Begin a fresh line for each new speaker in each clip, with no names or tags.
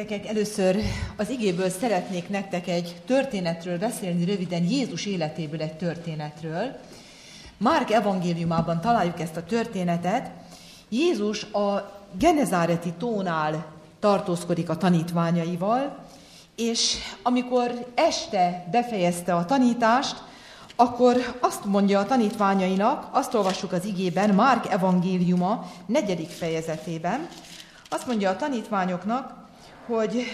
Gyerekek, először az igéből szeretnék nektek egy történetről beszélni röviden, Jézus életéből egy történetről. Márk evangéliumában találjuk ezt a történetet. Jézus a Genezáreti tónál tartózkodik a tanítványaival, és amikor este befejezte a tanítást, akkor azt mondja a tanítványainak, azt olvassuk az igében, Márk evangéliuma 4. fejezetében, azt mondja a tanítványoknak, hogy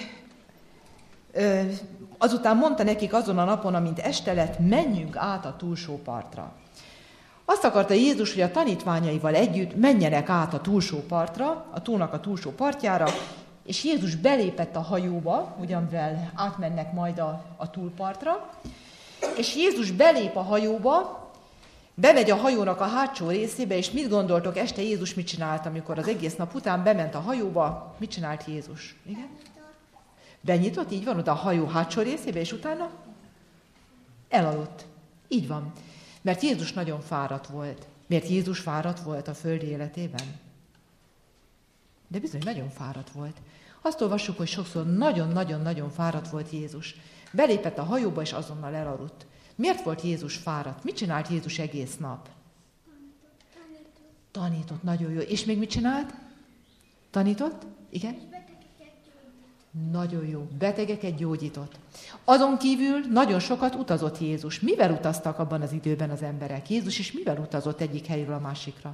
azután mondta nekik azon a napon, amint este lett, menjünk át a túlsó partra. Azt akarta Jézus, hogy a tanítványaival együtt menjenek át a túlsó partra, a tónak a túlsó partjára, és Jézus belépett a hajóba, ugyanvel átmennek majd a túlpartra, és Jézus belép a hajóba, bemegy a hajónak a hátsó részébe, és mit gondoltok, este Jézus mit csinált, amikor az egész nap után bement a hajóba? Mit csinált Jézus? Igen? Benyitott, így van, oda a hajó hátsó részébe, és utána elaludt. Így van. Mert Jézus nagyon fáradt volt. Miért Jézus fáradt volt a földi életében? De bizony nagyon fáradt volt. Azt olvassuk, hogy sokszor nagyon-nagyon-nagyon fáradt volt Jézus. Belépett a hajóba, és azonnal elaludt. Miért volt Jézus fáradt? Mit csinált Jézus egész nap? Tanított, nagyon jó. És még mit csinált? Tanított? Igen? Nagyon jó. Betegeket gyógyított. Azon kívül nagyon sokat utazott Jézus. Mivel utaztak abban az időben az emberek? Jézus is mivel utazott egyik helyről a másikra?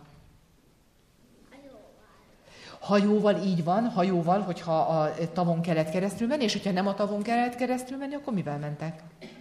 Hajóval, így van, hajóval, hogyha a tavon kellett keresztül menni, és hogyha nem a tavon kellett keresztül menni, akkor mivel mentek?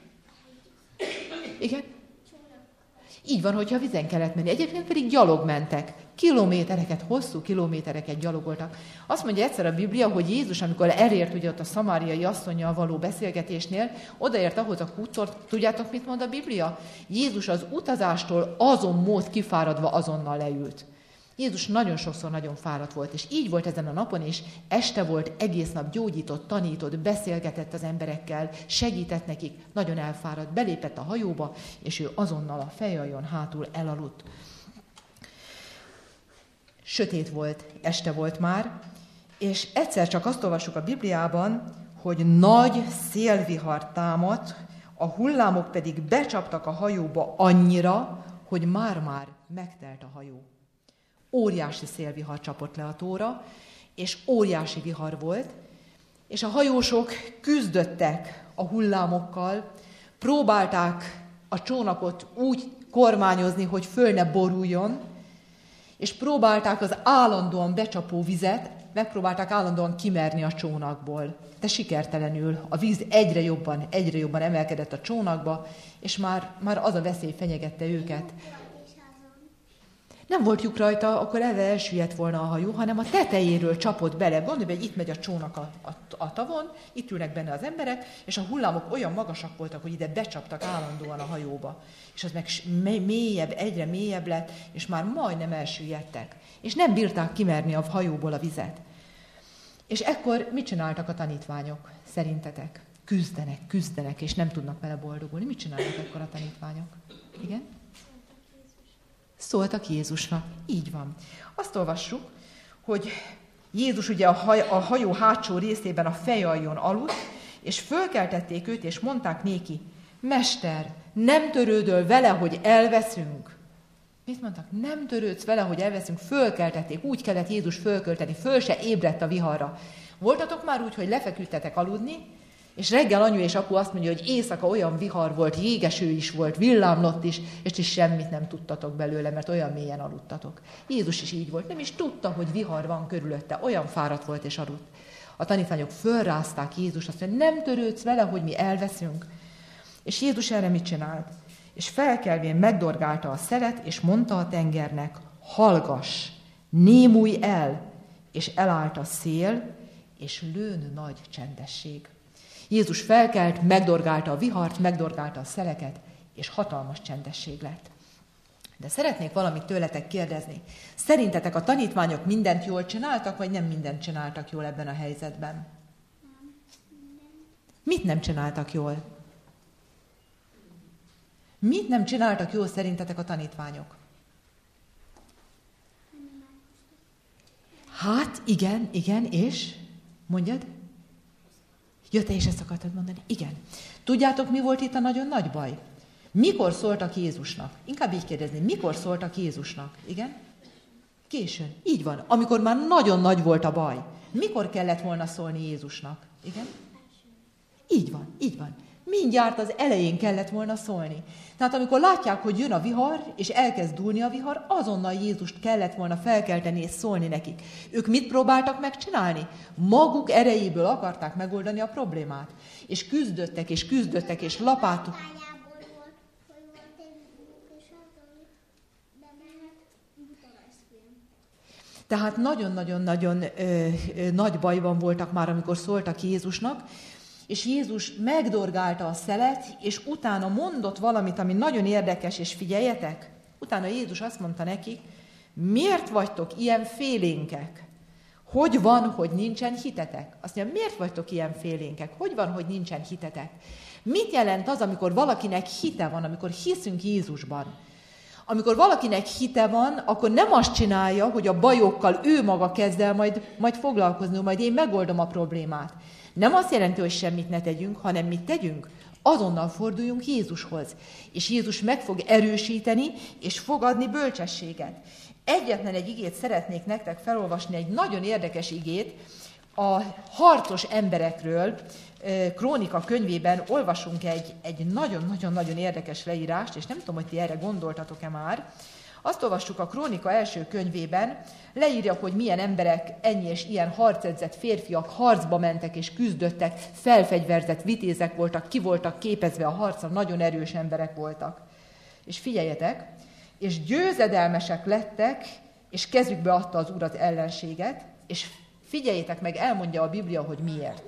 Igen? Így van, hogyha vizen kellett menni. Egyébként pedig gyalog mentek. Kilométereket, hosszú kilométereket gyalogoltak. Azt mondja egyszer a Biblia, hogy Jézus, amikor elért ugye ott a szamáriai asszonnyal való beszélgetésnél, odaért ahhoz a kúttor, tudjátok, mit mond a Biblia? Jézus az utazástól azon mód kifáradva azonnal leült. Jézus nagyon sokszor nagyon fáradt volt, és így volt ezen a napon is, este volt, egész nap gyógyított, tanított, beszélgetett az emberekkel, segített nekik, nagyon elfáradt, belépett a hajóba, és ő azonnal a fejjallon hátul elaludt. Sötét volt, este volt már, és egyszer csak azt olvassuk a Bibliában, hogy nagy szélvihar támadt, a hullámok pedig becsaptak a hajóba annyira, hogy már-már megtelt a hajó. Óriási szélvihar csapott le a tóra, és óriási vihar volt, és a hajósok küzdöttek a hullámokkal, próbálták a csónakot úgy kormányozni, hogy föl ne boruljon, és próbálták az állandóan becsapó vizet, megpróbálták állandóan kimerni a csónakból. De sikertelenül a víz egyre jobban emelkedett a csónakba, és már az a veszély fenyegette őket. Nem volt lyuk rajta, akkor elsüllyedt volna a hajó, hanem a tetejéről csapott bele. Gondolj, hogy itt megy a csónak a tavon, itt ülnek benne az emberek, és a hullámok olyan magasak voltak, hogy ide becsaptak állandóan a hajóba. És az meg mélyebb, egyre mélyebb lett, és már majdnem elsüllyedtek. És nem bírták kimerni a hajóból a vizet. És ekkor mit csináltak a tanítványok, szerintetek? Küzdenek, és nem tudnak vele boldogulni. Mit csinálnak ekkor a tanítványok? Igen? Szóltak Jézusra. Így van. Azt olvassuk, hogy Jézus ugye a hajó hátsó részében a fejjallon aludt, és fölkeltették őt, és mondták néki, Mester, nem törődöl vele, hogy elveszünk? Mit mondtak? Nem törődsz vele, hogy elveszünk? Fölkeltették. Úgy kellett Jézus fölkölteni. Föl se ébredt a viharra. Voltatok már úgy, hogy lefeküdtetek aludni, és reggel anyu és apu azt mondja, hogy éjszaka olyan vihar volt, jégeső is volt, villámlott is, és ti semmit nem tudtatok belőle, mert olyan mélyen aludtatok. Jézus is így volt, nem is tudta, hogy vihar van körülötte, olyan fáradt volt és aludt. A tanítványok fölrázták Jézust, azt mondja, nem törődsz vele, hogy mi elveszünk. És Jézus erre mit csinált? És felkelvén megdorgálta a szelet, és mondta a tengernek, hallgass, némulj el, és elállt a szél, és lőn nagy csendesség. Jézus felkelt, megdorgálta a vihart, megdorgálta a szeleket, és hatalmas csendesség lett. De szeretnék valamit tőletek kérdezni. Szerintetek a tanítványok mindent jól csináltak, vagy nem mindent csináltak jól ebben a helyzetben? Mit nem csináltak jól? Mit nem csináltak jól szerintetek a tanítványok? Hát, igen, és? Mondjad? Ja, te is ezt akartad mondani? Igen. Tudjátok, mi volt itt a nagyon nagy baj? Mikor szóltak Jézusnak? Inkább így kérdezni, mikor szóltak Jézusnak? Igen? Későn. Így van. Amikor már nagyon nagy volt a baj. Mikor kellett volna szólni Jézusnak? Igen? Így van, így van. Mindjárt az elején kellett volna szólni. Tehát amikor látják, hogy jön a vihar, és elkezd dúlni a vihar, azonnal Jézust kellett volna felkelteni és szólni nekik. Ők mit próbáltak megcsinálni? Maguk erejéből akarták megoldani a problémát. És küzdöttek, és lapátok. Tehát nagyon-nagyon-nagyon nagy bajban voltak már, amikor szóltak Jézusnak, és Jézus megdorgálta a szelet, és utána mondott valamit, ami nagyon érdekes, és figyeljetek, utána Jézus azt mondta nekik, miért vagytok ilyen félénkek? Hogy van, hogy nincsen hitetek? Azt mondja, miért vagytok ilyen félénkek? Hogy van, hogy nincsen hitetek? Mit jelent az, amikor valakinek hite van, amikor hiszünk Jézusban? Amikor valakinek hite van, akkor nem azt csinálja, hogy a bajokkal ő maga kezd el majd foglalkozni, majd én megoldom a problémát. Nem azt jelenti, hogy semmit ne tegyünk, hanem mit tegyünk? Azonnal forduljunk Jézushoz. És Jézus meg fog erősíteni, és fog adni bölcsességet. Egyetlen egy igét szeretnék nektek felolvasni, egy nagyon érdekes igét, a harcos emberekről. Krónika könyvében olvasunk egy nagyon-nagyon-nagyon érdekes leírást, és nem tudom, hogy ti erre gondoltatok-e már. Azt olvassuk a Krónika első könyvében, leírja, hogy milyen emberek, ennyi és ilyen harcedzett férfiak harcba mentek és küzdöttek, felfegyverzett vitézek voltak, ki voltak képezve a harcra, nagyon erős emberek voltak. És figyeljetek, és győzedelmesek lettek, és kezükbe adta az Úr az ellenséget, és figyeljétek meg, elmondja a Biblia, hogy miért.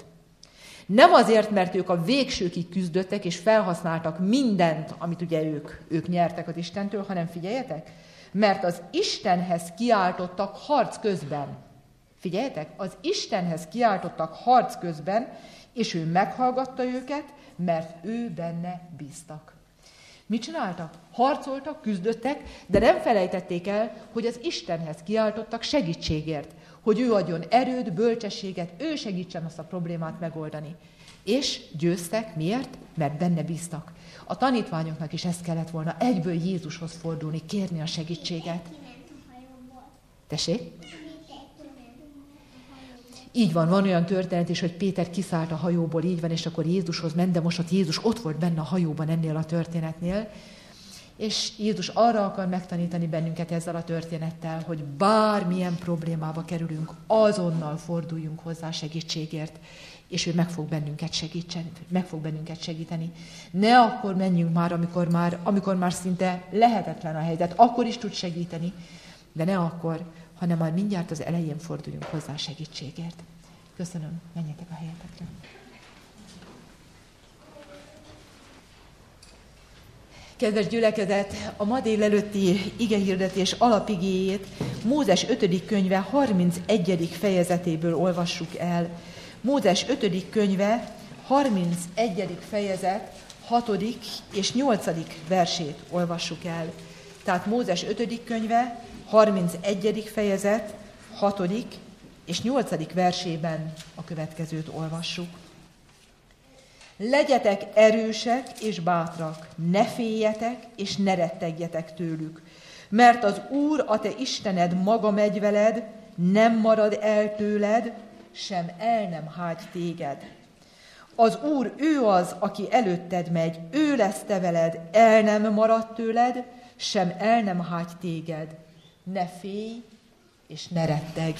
Nem azért, mert ők a végsőkig küzdöttek, és felhasználtak mindent, amit ugye ők nyertek az Istentől, hanem figyeljetek, mert az Istenhez kiáltottak harc közben. Figyeljetek, az Istenhez kiáltottak harc közben, és ő meghallgatta őket, mert ő benne bíztak. Mit csináltak? Harcoltak, küzdöttek, de nem felejtették el, hogy az Istenhez kiáltottak segítségért, hogy ő adjon erőt, bölcsességet, ő segítsen azt a problémát megoldani. És győztek. Miért? Mert benne bíztak. A tanítványoknak is ezt kellett volna egyből Jézushoz fordulni, kérni a segítséget. Tessék? Így van olyan történet is, hogy Péter kiszállt a hajóból, így van, és akkor Jézushoz ment, de most Jézus ott volt benne a hajóban ennél a történetnél, és Jézus arra akar megtanítani bennünket ezzel a történettel, hogy bármilyen problémába kerülünk, azonnal forduljunk hozzá segítségért, és ő meg fog bennünket segíteni. Ne akkor menjünk már, amikor már szinte lehetetlen a helyzet, akkor is tud segíteni, de ne akkor, hanem már mindjárt az elején forduljunk hozzá segítségért. Köszönöm, menjetek a helyetekre. Kedves gyülekezet, a ma délelőtti igehirdetés alapigéjét Mózes 5. könyve 31. fejezetéből olvassuk el. Mózes 5. könyve 31. fejezet 6. és 8. versét olvassuk el. Tehát Mózes 5. könyve 31. fejezet 6. és 8. versében a következőt olvassuk. Legyetek erősek és bátrak, ne féljetek és ne rettegjetek tőlük, mert az Úr, a te Istened maga megy veled, nem marad el tőled, sem el nem hágy téged. Az Úr, ő az, aki előtted megy, ő lesz te veled, el nem marad tőled, sem el nem hágy téged. Ne félj és ne rettegj.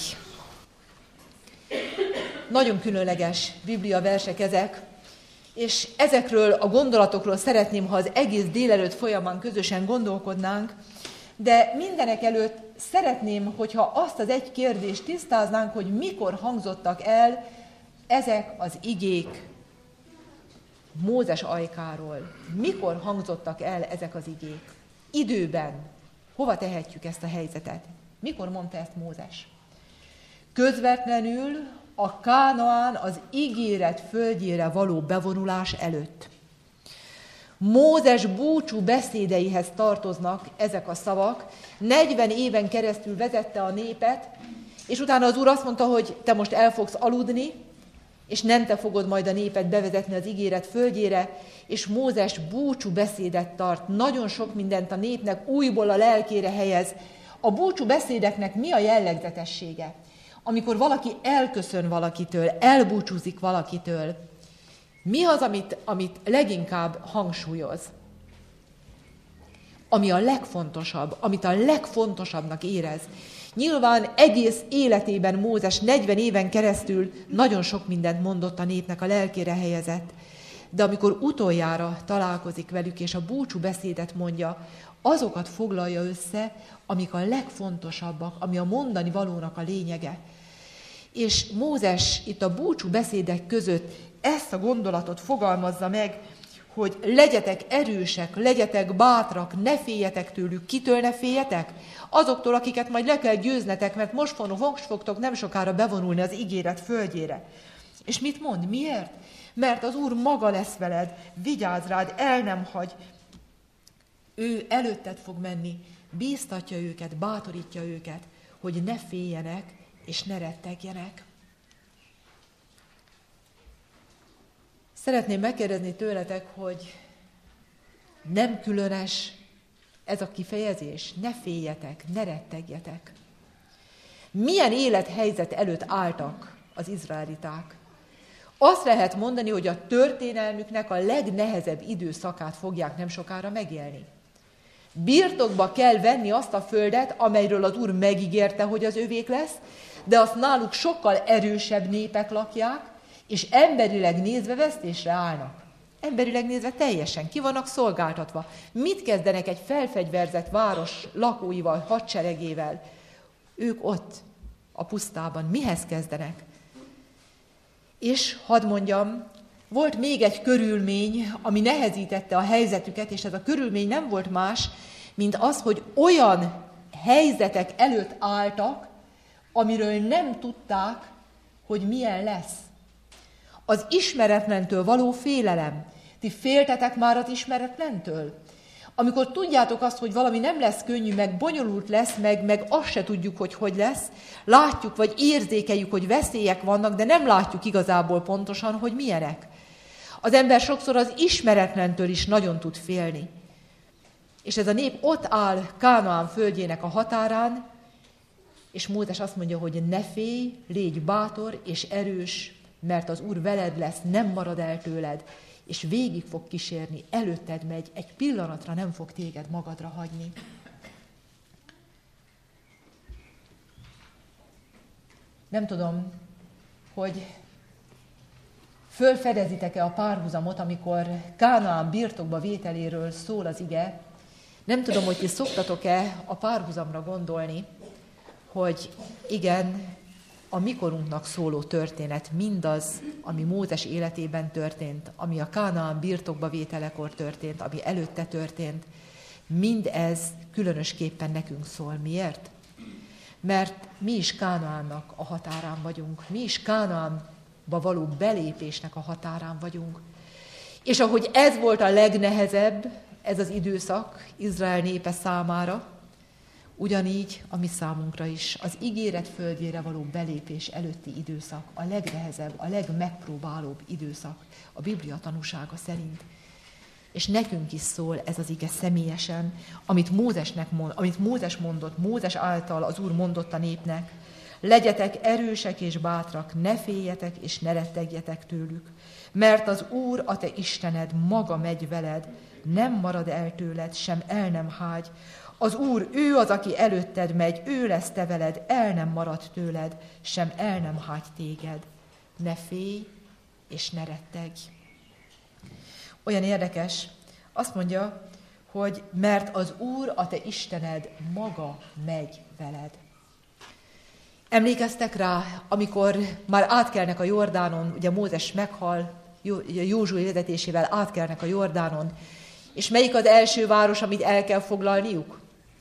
Nagyon különleges Biblia versek ezek, és ezekről a gondolatokról szeretném, ha az egész délelőtt folyamán közösen gondolkodnánk, de mindenek előtt szeretném, hogyha azt az egy kérdést tisztáznánk, hogy mikor hangzottak el ezek az igék Mózes ajkáról. Mikor hangzottak el ezek az igék? Időben. Hova tehetjük ezt a helyzetet? Mikor mondta ezt Mózes? Közvetlenül a Kánaán, az ígéret földjére való bevonulás előtt. Mózes búcsú beszédeihez tartoznak ezek a szavak. 40 éven keresztül vezette a népet, és utána az Úr azt mondta, hogy te most el fogsz aludni, és nem te fogod majd a népet bevezetni az ígéret földjére, és Mózes búcsú beszédet tart, nagyon sok mindent a népnek újból a lelkére helyez. A búcsú beszédeknek mi a jellegzetessége? Amikor valaki elköszön valakitől, elbúcsúzik valakitől, mi az, amit leginkább hangsúlyoz? Ami a legfontosabb, amit a legfontosabbnak érez. Nyilván egész életében Mózes 40 éven keresztül nagyon sok mindent mondott a népnek, a lelkére helyezett. De amikor utoljára találkozik velük, és a búcsú beszédet mondja, azokat foglalja össze, amik a legfontosabbak, ami a mondani valónak a lényege. És Mózes itt a búcsú beszédek között ezt a gondolatot fogalmazza meg, hogy legyetek erősek, legyetek bátrak, ne féljetek tőlük. Kitől ne féljetek? Azoktól, akiket majd le kell győznetek, mert most fogtok nem sokára bevonulni az ígéret földjére. És mit mond? Miért? Mert az Úr maga lesz veled, vigyázz rád, el nem hagy. Ő előtted fog menni, bíztatja őket, bátorítja őket, hogy ne féljenek és ne rettegjenek. Szeretném megkérdezni tőletek, hogy nem különös ez a kifejezés? Ne féljetek, ne rettegjetek. Milyen élethelyzet előtt álltak az izraeliták? Azt lehet mondani, hogy a történelmüknek a legnehezebb időszakát fogják nem sokára megélni. Birtokba kell venni azt a földet, amelyről az Úr megígérte, hogy az övék lesz, de azt náluk sokkal erősebb népek lakják, és emberileg nézve vesztésre állnak. Emberileg nézve teljesen ki vannak szolgáltatva. Mit kezdenek egy felfegyverzett város lakóival, hadseregével? Ők ott, a pusztában. Mihez kezdenek? És hadd mondjam, volt még egy körülmény, ami nehezítette a helyzetüket, és ez a körülmény nem volt más, mint az, hogy olyan helyzetek előtt álltak, amiről nem tudták, hogy milyen lesz. Az ismeretlentől való félelem. Ti féltetek már az ismeretlentől? Amikor tudjátok azt, hogy valami nem lesz könnyű, meg bonyolult lesz, meg azt se tudjuk, hogy lesz, látjuk, vagy érzékeljük, hogy veszélyek vannak, de nem látjuk igazából pontosan, hogy milyenek. Az ember sokszor az ismeretlentől is nagyon tud félni. És ez a nép ott áll Kánaán földjének a határán, és Mózes azt mondja, hogy ne félj, légy bátor és erős, mert az Úr veled lesz, nem marad el tőled, és végig fog kísérni, előtted megy, egy pillanatra nem fog téged magadra hagyni. Nem tudom, hogy fölfedezitek-e a párhuzamot, amikor Kánaán birtokba vételéről szól az ige. Nem tudom, hogy ti szoktatok-e a párhuzamra gondolni, hogy igen, a mikorunknak szóló történet, mindaz, ami Mózes életében történt, ami a Kánaán birtokba vételekor történt, ami előtte történt, mindez különösképpen nekünk szól. Miért? Mert mi is Kánaánnak a határán vagyunk, mi is Kánaánba való belépésnek a határán vagyunk. És ahogy ez volt a legnehezebb, ez az időszak Izrael népe számára, ugyanígy a mi számunkra is az ígéret földjére való belépés előtti időszak a legnehezebb, a legmegpróbálóbb időszak a Biblia tanúsága szerint. És nekünk is szól ez az ige személyesen, amit Mózes mondott, Mózes által az Úr mondott a népnek. Legyetek erősek és bátrak, ne féljetek és ne rettegjetek tőlük, mert az Úr, a te Istened maga megy veled, nem marad el tőled, sem el nem hágy. Az Úr, ő az, aki előtted megy, ő lesz te veled, el nem marad tőled, sem el nem hágy téged. Ne félj, és ne rettegj. Olyan érdekes, azt mondja, hogy mert az Úr, a te Istened maga megy veled. Emlékeztek rá, amikor már átkelnek a Jordánon, ugye Mózes meghal, Józsué vezetésével átkelnek a Jordánon, és melyik az első város, amit el kell foglalniuk?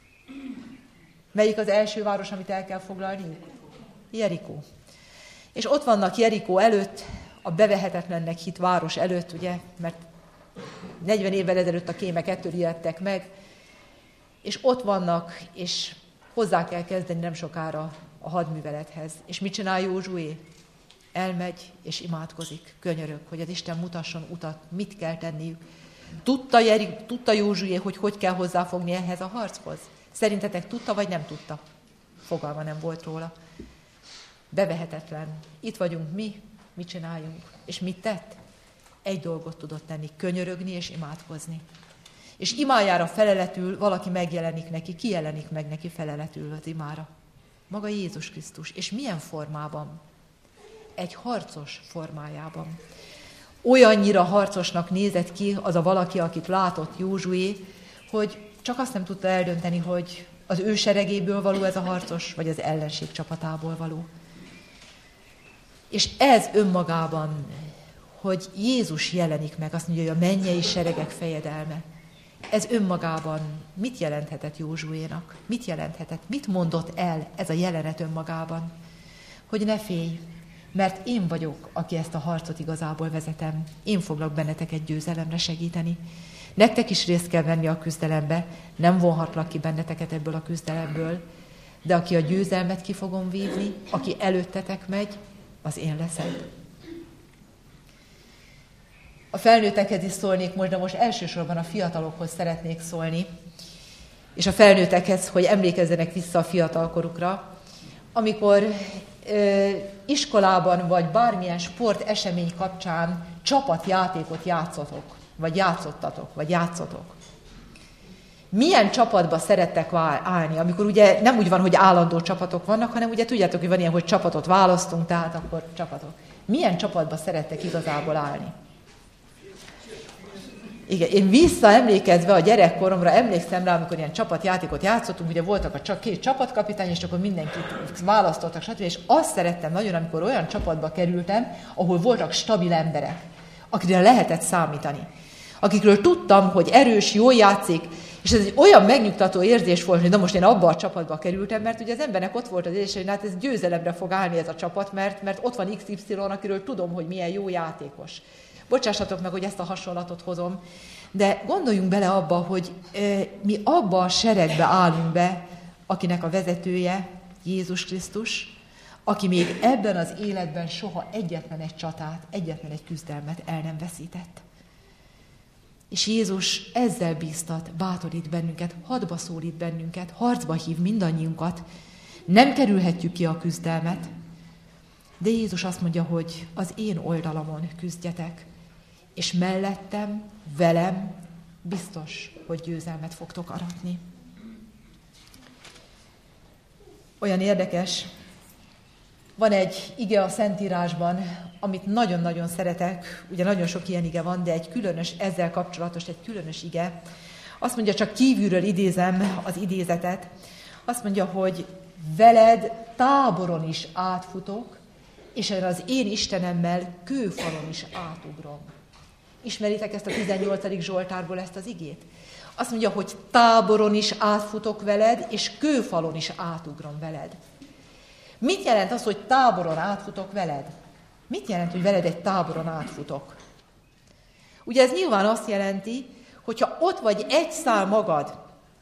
Melyik az első város, amit el kell foglalniuk? Jerikó. És ott vannak Jerikó előtt, a bevehetetlennek hitt város előtt, ugye, mert 40 évvel ezelőtt a kémek ettől ijedtek meg, és ott vannak, és hozzá kell kezdeni nem sokára a hadművelethez. És mit csinál Józsué? elmegy és imádkozik, könyörög, hogy az Isten mutasson utat, mit kell tenniük. Tudta Józsué, hogy kell hozzáfogni ehhez a harchoz? Szerintetek tudta, vagy nem tudta? Fogalma nem volt róla. Bevehetetlen. Itt vagyunk mi, mit csináljunk? És mit tett? Egy dolgot tudott tenni, könyörögni és imádkozni. És imájára feleletül valaki megjelenik neki, ki jelenik meg neki feleletül az imára? Maga Jézus Krisztus. És milyen formában? Egy harcos formájában. Olyannyira harcosnak nézett ki az a valaki, akit látott Józsué, hogy csak azt nem tudta eldönteni, hogy az ő seregéből való ez a harcos, vagy az ellenség csapatából való. És ez önmagában, hogy Jézus jelenik meg, azt mondja, hogy a mennyei seregek fejedelme. Ez önmagában mit jelenthetett Józsuénak? Mit jelenthetett? Mit mondott el ez a jelenet önmagában? Hogy ne félj, mert én vagyok, aki ezt a harcot igazából vezetem. Én foglak benneteket győzelemre segíteni. Nektek is részt kell venni a küzdelembe, nem vonhatlak ki benneteket ebből a küzdelemből, de aki a győzelmet ki fogom vívni, aki előttetek megy, az én leszek. A felnőttekhez is szólnék most, de most elsősorban a fiatalokhoz szeretnék szólni, és a felnőttekhez, hogy emlékezzenek vissza a fiatalkorukra, amikor iskolában vagy bármilyen sportesemény kapcsán csapatjátékot játszottatok. Vagy játszotok. Milyen csapatba szerettek állni, amikor ugye nem úgy van, hogy állandó csapatok vannak, hanem ugye tudjátok, hogy van ilyen, hogy csapatot választunk, tehát akkor csapatok. Milyen csapatba szerettek igazából állni? Igen, én visszaemlékezve a gyerekkoromra emlékszem rá, amikor ilyen csapatjátékot játszottunk, ugye voltak a két csapatkapitány, és akkor mindenkit választottak, stb. És azt szerettem nagyon, amikor olyan csapatba kerültem, ahol voltak stabil emberek, akikre lehetett számítani. Akikről tudtam, hogy erős, jól játszik, és ez egy olyan megnyugtató érzés volt, hogy na most én abba a csapatba kerültem, mert ugye az embernek ott volt az érzés, hogy hát ez győzelemre fog állni ez a csapat, mert ott van XY, akiről tudom, hogy milyen jó játékos. Bocsássatok meg, hogy ezt a hasonlatot hozom, de gondoljunk bele abba, hogy mi abba a seregbe állunk be, akinek a vezetője Jézus Krisztus, aki még ebben az életben soha egyetlen egy csatát, egyetlen egy küzdelmet el nem veszített. És Jézus ezzel bíztat, bátorít bennünket, hadba szólít bennünket, harcba hív mindannyiunkat. Nem kerülhetjük ki a küzdelmet, de Jézus azt mondja, hogy az én oldalamon küzdjetek, és mellettem, velem biztos, hogy győzelmet fogtok aratni. Olyan érdekes, van egy ige a Szentírásban, amit nagyon-nagyon szeretek, ugye nagyon sok ilyen ige van, de egy különös, ezzel kapcsolatos, egy különös ige. Azt mondja, csak kívülről idézem az idézetet, azt mondja, hogy veled táboron is átfutok, és az én Istenemmel kőfalon is átugrom. Ismeritek ezt a 18. Zsoltárból ezt az igét? Azt mondja, hogy táboron is átfutok veled, és kőfalon is átugrom veled. Mit jelent az, hogy táboron átfutok veled? Mit jelent, hogy veled egy táboron átfutok? Ugye ez nyilván azt jelenti, hogyha ott vagy egy szál magad,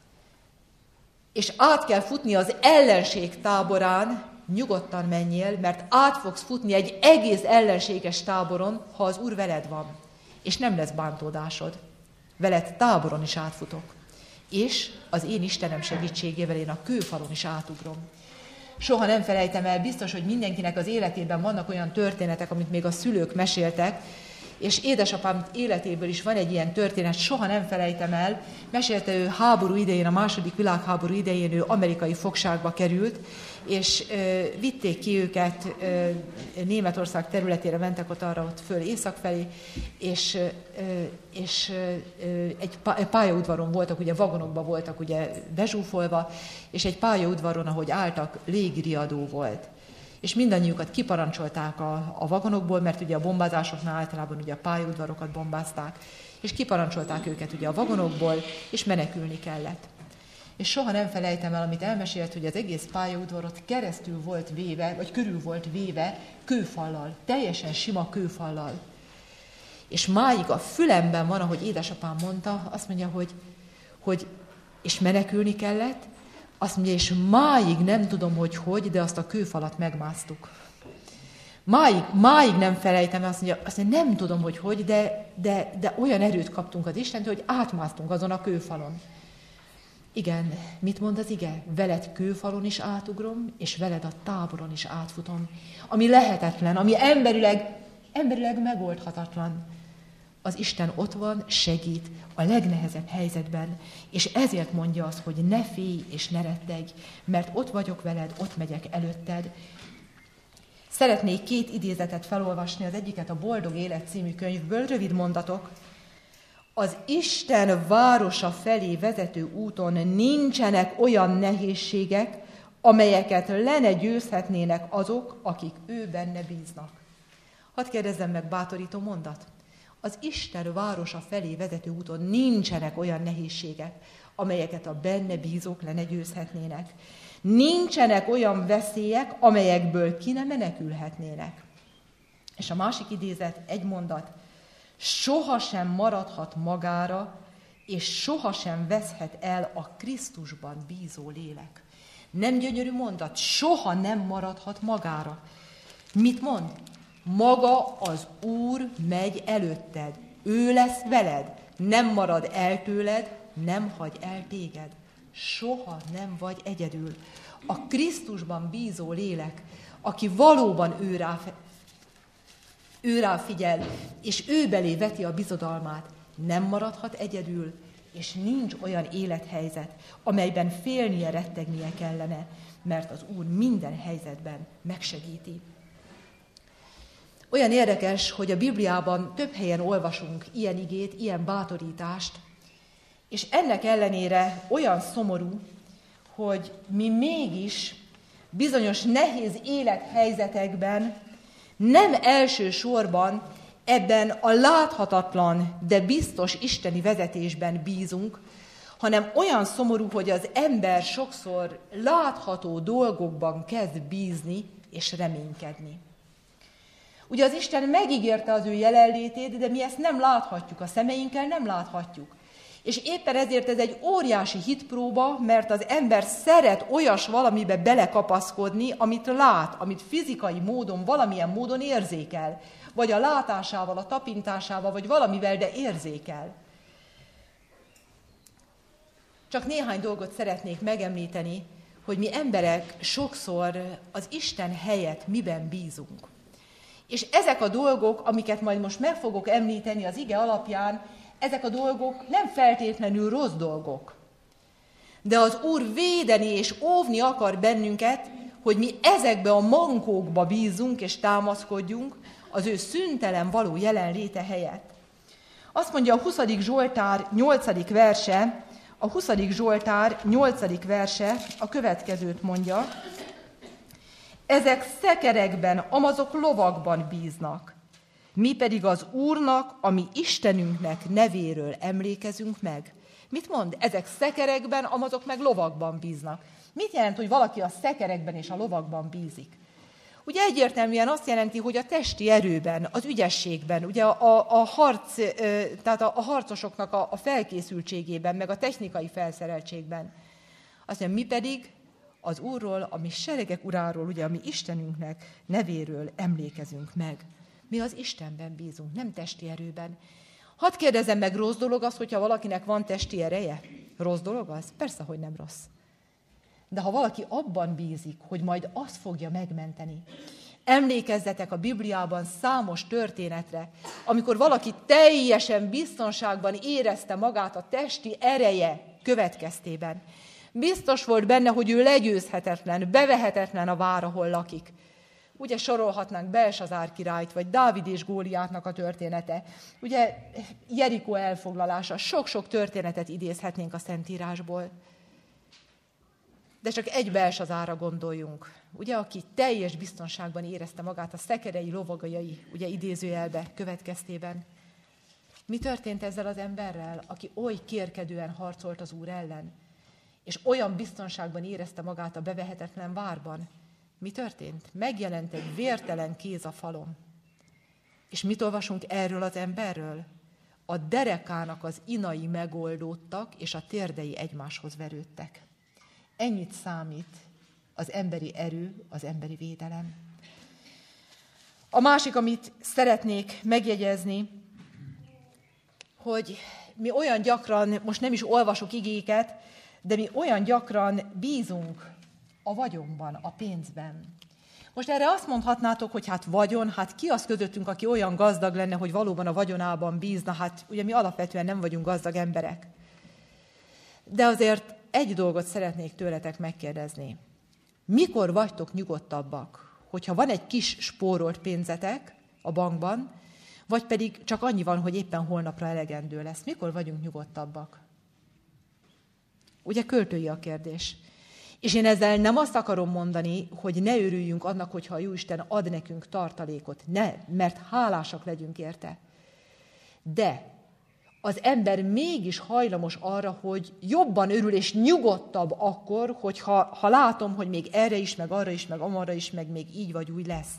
és át kell futni az ellenség táborán, nyugodtan menjél, mert át fogsz futni egy egész ellenséges táboron, ha az Úr veled van. És nem lesz bántódásod. Veled táboron is átfutok. És az én Istenem segítségével én a kőfalon is átugrom. Soha nem felejtem el, biztos, hogy mindenkinek az életében vannak olyan történetek, amit még a szülők meséltek, és édesapám életéből is van egy ilyen történet, soha nem felejtem el. Mesélte ő háború idején, a II. Világháború idején ő amerikai fogságba került, és vitték ki őket, Németország területére mentek ott föl észak felé, és egy pályaudvaron voltak, ugye vagonokban voltak ugye bezsúfolva, és egy pályaudvaron, ahogy álltak, légiriadó volt. És mindannyiukat kiparancsolták a vagonokból, mert ugye a bombázásoknál általában ugye a pályaudvarokat bombázták, és kiparancsolták őket ugye a vagonokból, és menekülni kellett. És soha nem felejtem el, amit elmesélt, hogy az egész pályaudvarot keresztül volt véve, vagy körül volt véve kőfallal, teljesen sima kőfallal. És máig a fülemben van, ahogy édesapám mondta, azt mondja, hogy és menekülni kellett, azt mondja, és máig nem tudom, hogy, de azt a kőfalat megmásztuk. Máig nem felejtem, azt mondja, nem tudom, hogy, de olyan erőt kaptunk az Istentől, hogy átmásztunk azon a kőfalon. Igen, mit mond az ige? Veled kőfalon is átugrom, és veled a táboron is átfutom. Ami lehetetlen, ami emberileg megoldhatatlan. Az Isten ott van, segít a legnehezebb helyzetben, és ezért mondja azt, hogy ne félj és ne rettegj, mert ott vagyok veled, ott megyek előtted. Szeretnék 2 idézetet felolvasni, az egyiket a Boldog Élet című könyvből, rövid mondatok. Az Isten városa felé vezető úton nincsenek olyan nehézségek, amelyeket le ne győzhetnének azok, akik ő benne bíznak. Hadd kérdezzem meg, bátorító mondat. Az Isten városa felé vezető úton nincsenek olyan nehézségek, amelyeket a benne bízók le ne győzhetnének. Nincsenek olyan veszélyek, amelyekből ki nem menekülhetnének. És a másik idézet, egy mondat. Sohasem maradhat magára, és sohasem veszhet el a Krisztusban bízó lélek. Nem gyönyörű mondat, soha nem maradhat magára. Mit mond? Maga az Úr megy előtted, ő lesz veled, nem marad el tőled, nem hagy el téged. Soha nem vagy egyedül. A Krisztusban bízó lélek, aki valóban ő rá figyel, és ő belé veti a bizodalmát, nem maradhat egyedül, és nincs olyan élethelyzet, amelyben félnie, rettegnie kellene, mert az Úr minden helyzetben megsegíti. Olyan érdekes, hogy a Bibliában több helyen olvasunk ilyen igét, ilyen bátorítást, és ennek ellenére olyan szomorú, hogy mi mégis bizonyos nehéz élethelyzetekben nem elsősorban ebben a láthatatlan, de biztos isteni vezetésben bízunk, hanem olyan szomorú, hogy az ember sokszor látható dolgokban kezd bízni és reménykedni. Ugye az Isten megígérte az ő jelenlétét, de mi ezt nem láthatjuk, a szemeinkkel nem láthatjuk. És éppen ezért ez egy óriási hitpróba, mert az ember szeret olyas valamibe belekapaszkodni, amit lát, amit fizikai módon, valamilyen módon érzékel. Vagy a látásával, a tapintásával, vagy valamivel, de érzékel. Csak néhány dolgot szeretnék megemlíteni, hogy mi emberek sokszor az Isten helyett miben bízunk. És ezek a dolgok, amiket majd most meg fogok említeni az ige alapján, ezek a dolgok nem feltétlenül rossz dolgok. De az Úr védeni és óvni akar bennünket, hogy mi ezekbe a mankókba bízunk és támaszkodjunk az ő szüntelen való jelenléte helyett. Azt mondja a 20. Zsoltár 8. verse, a 20. Zsoltár 8. verse a következőt mondja. Ezek szekerekben, amazok lovakban bíznak. Mi pedig az Úrnak, a mi Istenünknek nevéről emlékezünk meg. Mit mond? Ezek szekerekben, amazok meg lovakban bíznak. Mit jelent, hogy valaki a szekerekben és a lovakban bízik? Ugye egyértelműen azt jelenti, hogy a testi erőben, az ügyességben, ugye tehát a harcosoknak a felkészültségében, meg a technikai felszereltségben. Azt mondja, mi pedig az Úrról, a mi seregek uráról, ugye a mi Istenünknek nevéről emlékezünk meg. Mi az Istenben bízunk, nem testi erőben. Hadd kérdezem meg, rossz dolog az, hogyha valakinek van testi ereje? Rossz dolog az? Persze, hogy nem rossz. De ha valaki abban bízik, hogy majd azt fogja megmenteni, emlékezzetek a Bibliában számos történetre, amikor valaki teljesen biztonságban érezte magát a testi ereje következtében. Biztos volt benne, hogy ő legyőzhetetlen, bevehetetlen a vár, ahol lakik. Ugye sorolhatnánk Belsazár királyt, vagy Dávid és Góliátnak a története. Ugye Jerikó elfoglalása, sok-sok történetet idézhetnénk a Szentírásból. De csak egy Belsazárra gondoljunk, ugye, aki teljes biztonságban érezte magát a szekerei, lovagjai, ugye idézőjelbe következtében. Mi történt ezzel az emberrel, aki oly kérkedően harcolt az Úr ellen, és olyan biztonságban érezte magát a bevehetetlen várban? Mi történt? Megjelent egy vértelen kéz a falon. És mit olvasunk erről az emberről? A derekának az inai megoldódtak, és a térdei egymáshoz verődtek. Ennyit számít az emberi erő, az emberi védelem. A másik, amit szeretnék megjegyezni, hogy mi olyan gyakran, most nem is olvasok igéket, de mi olyan gyakran bízunk a vagyonban, a pénzben. Most erre azt mondhatnátok, hogy hát vagyon, hát ki az közöttünk, aki olyan gazdag lenne, hogy valóban a vagyonában bízna, hát ugye mi alapvetően nem vagyunk gazdag emberek. De azért egy dolgot szeretnék tőletek megkérdezni. Mikor vagytok nyugodtabbak, hogyha van egy kis spórolt pénzetek a bankban, vagy pedig csak annyi van, hogy éppen holnapra elegendő lesz? Mikor vagyunk nyugodtabbak? Ugye költői a kérdés. És én ezzel nem azt akarom mondani, hogy ne örüljünk annak, hogyha a Jóisten ad nekünk tartalékot. Ne, mert hálásak legyünk érte. De az ember mégis hajlamos arra, hogy jobban örül és nyugodtabb akkor, hogyha látom, hogy még erre is, meg arra is, meg amarra is, meg még így vagy úgy lesz.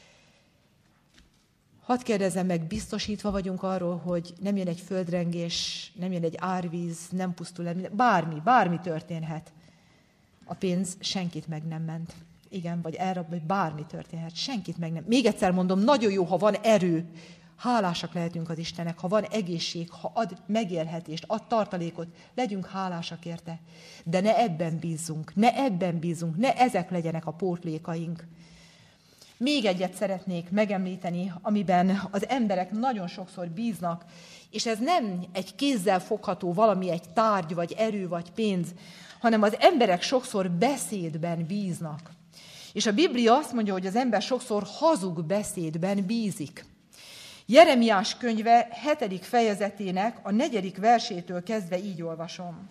Hadd kérdezzem meg, biztosítva vagyunk arról, hogy nem jön egy földrengés, nem jön egy árvíz, nem pusztul el, bármi történhet. A pénz senkit meg nem ment. Igen, vagy elrab, vagy bármi történhet, senkit meg nem. Még egyszer mondom, nagyon jó, ha van erő, hálásak lehetünk az Istennek, ha van egészség, ha ad megélhetést, ad tartalékot, legyünk hálásak érte. De ne ebben bízzunk, ne ezek legyenek a pótlékaink. Még egyet szeretnék megemlíteni, amiben az emberek nagyon sokszor bíznak, és ez nem egy kézzel fogható valami, egy tárgy, vagy erő, vagy pénz, hanem az emberek sokszor beszédben bíznak. És a Biblia azt mondja, hogy az ember sokszor hazug beszédben bízik. Jeremiás könyve 7. fejezetének a 4. versétől kezdve így olvasom.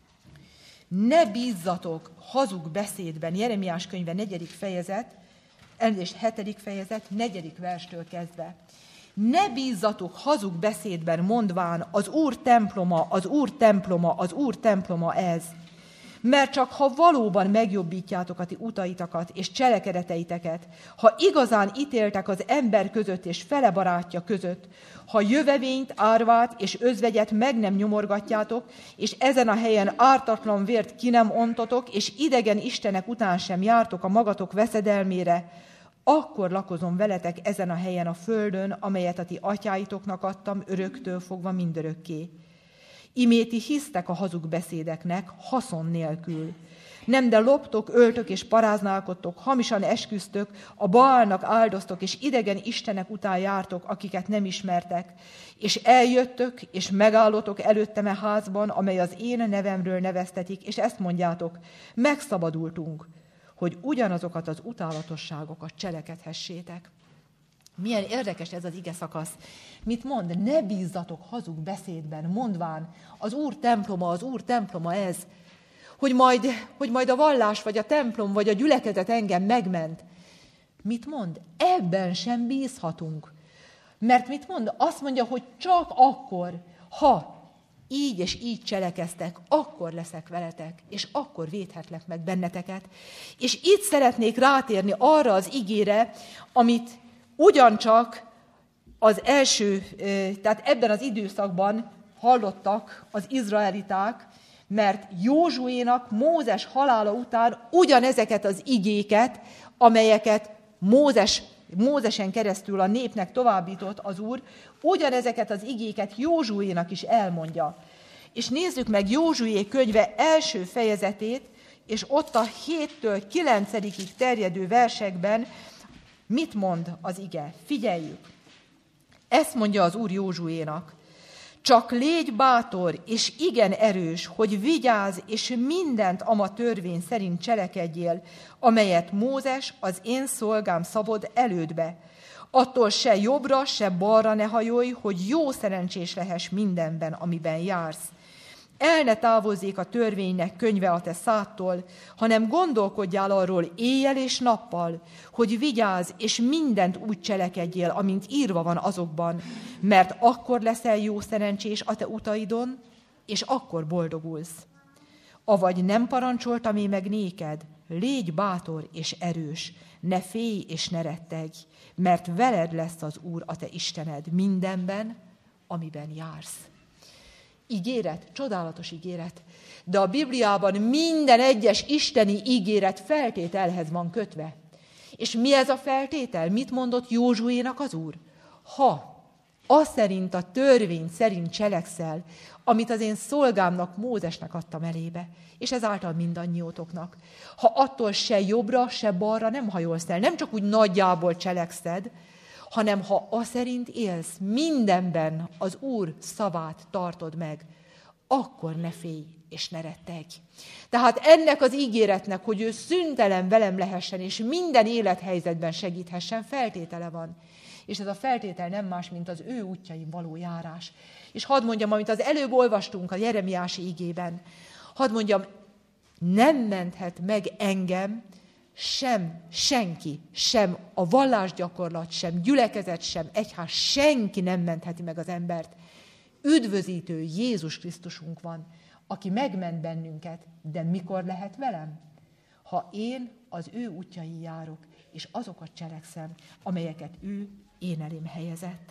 Ne bízzatok hazug beszédben, Jeremiás könyve 4. fejezet, 7. fejezet, 4. verstől kezdve. Ne bízzatok hazug beszédben, mondván, az Úr temploma, az Úr temploma, az Úr temploma ez. Mert csak ha valóban megjobbítjátok a ti utaitakat és cselekedeteiteket, ha igazán ítéltek az ember között és fele barátja között, ha jövevényt, árvát és özvegyet meg nem nyomorgatjátok, és ezen a helyen ártatlan vért ki nem ontotok, és idegen istenek után sem jártok a magatok veszedelmére, akkor lakozom veletek ezen a helyen a földön, amelyet a ti atyáitoknak adtam öröktől fogva mindörökké. Iméti hisztek a hazug beszédeknek, haszon nélkül. Nem, de loptok, öltök és paráználkodtok, hamisan esküztök, a Baálnak áldoztok, és idegen istenek után jártok, akiket nem ismertek. És eljöttök, és megállottok előttem a házban, amely az én nevemről neveztetik, és ezt mondjátok, megszabadultunk, hogy ugyanazokat az utálatosságokat cselekedhessétek. Milyen érdekes ez az ige szakasz. Mit mond? Ne bízzatok hazug beszédben, mondván, az Úr temploma ez, hogy majd a vallás, vagy a templom, vagy a gyülekezet engem megment. Mit mond? Ebben sem bízhatunk. Mert mit mond? Azt mondja, hogy csak akkor, ha így és így cselekeztek, akkor leszek veletek, és akkor védhetlek meg benneteket. És itt szeretnék rátérni arra az igére, amit ugyancsak az első, tehát ebben az időszakban hallottak az izraeliták, mert Józsuénak Mózes halála után ugyanezeket az igéket, amelyeket Mózesen keresztül a népnek továbbított az Úr, ugyanezeket az igéket Józsuénak is elmondja. És nézzük meg Józsué könyve első fejezetét, és ott a 7-től 9-ig terjedő versekben mit mond az ige? Figyeljük! Ezt mondja az Úr Józsuénak. Csak légy bátor és igen erős, hogy vigyázz, és mindent ama törvény szerint cselekedjél, amelyet Mózes, az én szolgám szabad elődbe. Attól se jobbra, se balra ne hajolj, hogy jó szerencsés lehess mindenben, amiben jársz. El ne távozzék a törvénynek könyve a te szádtól, hanem gondolkodjál arról éjjel és nappal, hogy vigyázz, és mindent úgy cselekedjél, amint írva van azokban, mert akkor leszel jó szerencsés a te utaidon, és akkor boldogulsz. Avagy nem parancsoltam én meg néked, légy bátor és erős, ne félj és ne rettegj, mert veled lesz az Úr a te Istened mindenben, amiben jársz. Ígéret, csodálatos ígéret. De a Bibliában minden egyes isteni ígéret feltételhez van kötve. És mi ez a feltétel? Mit mondott Józsuénak az Úr? Ha az szerint, a törvény szerint cselekszel, amit az én szolgámnak, Mózesnek adtam elébe, és ezáltal mindannyiótoknak. Ha attól se jobbra, se balra nem hajolsz el, nem csak úgy nagyjából cselekszed, hanem ha az szerint élsz, mindenben az Úr szavát tartod meg, akkor ne félj és ne rettegj. Tehát ennek az ígéretnek, hogy ő szüntelen velem lehessen, és minden élethelyzetben segíthessen, feltétele van. És ez a feltétel nem más, mint az ő útjain való járás. És hadd mondjam, amit az előbb olvastunk a Jeremiási igében, hadd mondjam, nem menthet meg engem sem senki, sem a vallásgyakorlat, sem gyülekezet, sem egyház, senki nem mentheti meg az embert. Üdvözítő Jézus Krisztusunk van, aki megment bennünket, de mikor lehet velem? Ha én az ő útjain járok, és azokat cselekszem, amelyeket ő én elém helyezett.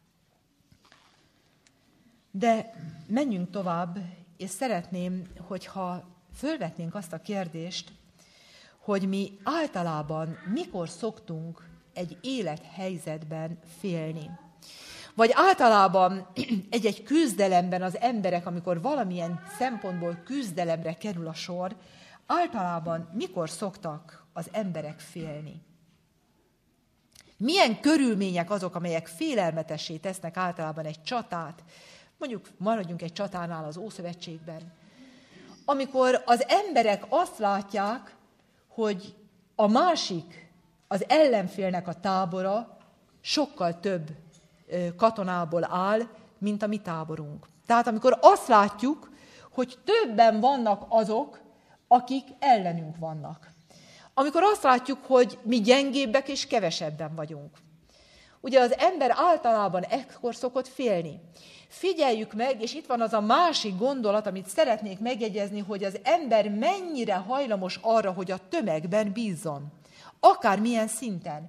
De menjünk tovább, és szeretném, hogyha fölvetnénk azt a kérdést, hogy mi általában mikor szoktunk egy élethelyzetben félni. Vagy általában egy-egy küzdelemben az emberek, amikor valamilyen szempontból küzdelemre kerül a sor, általában mikor szoktak az emberek félni? Milyen körülmények azok, amelyek félelmetessé tesznek általában egy csatát, mondjuk maradjunk egy csatánál az Ószövetségben, amikor az emberek azt látják, hogy a másik, az ellenfélnek a tábora sokkal több katonából áll, mint a mi táborunk. Tehát amikor azt látjuk, hogy többen vannak azok, akik ellenünk vannak. Amikor azt látjuk, hogy mi gyengébbek és kevesebben vagyunk. Ugye az ember általában ekkor szokott félni. Figyeljük meg, és itt van az a másik gondolat, amit szeretnék megjegyezni, hogy az ember mennyire hajlamos arra, hogy a tömegben bízzon. Akármilyen szinten.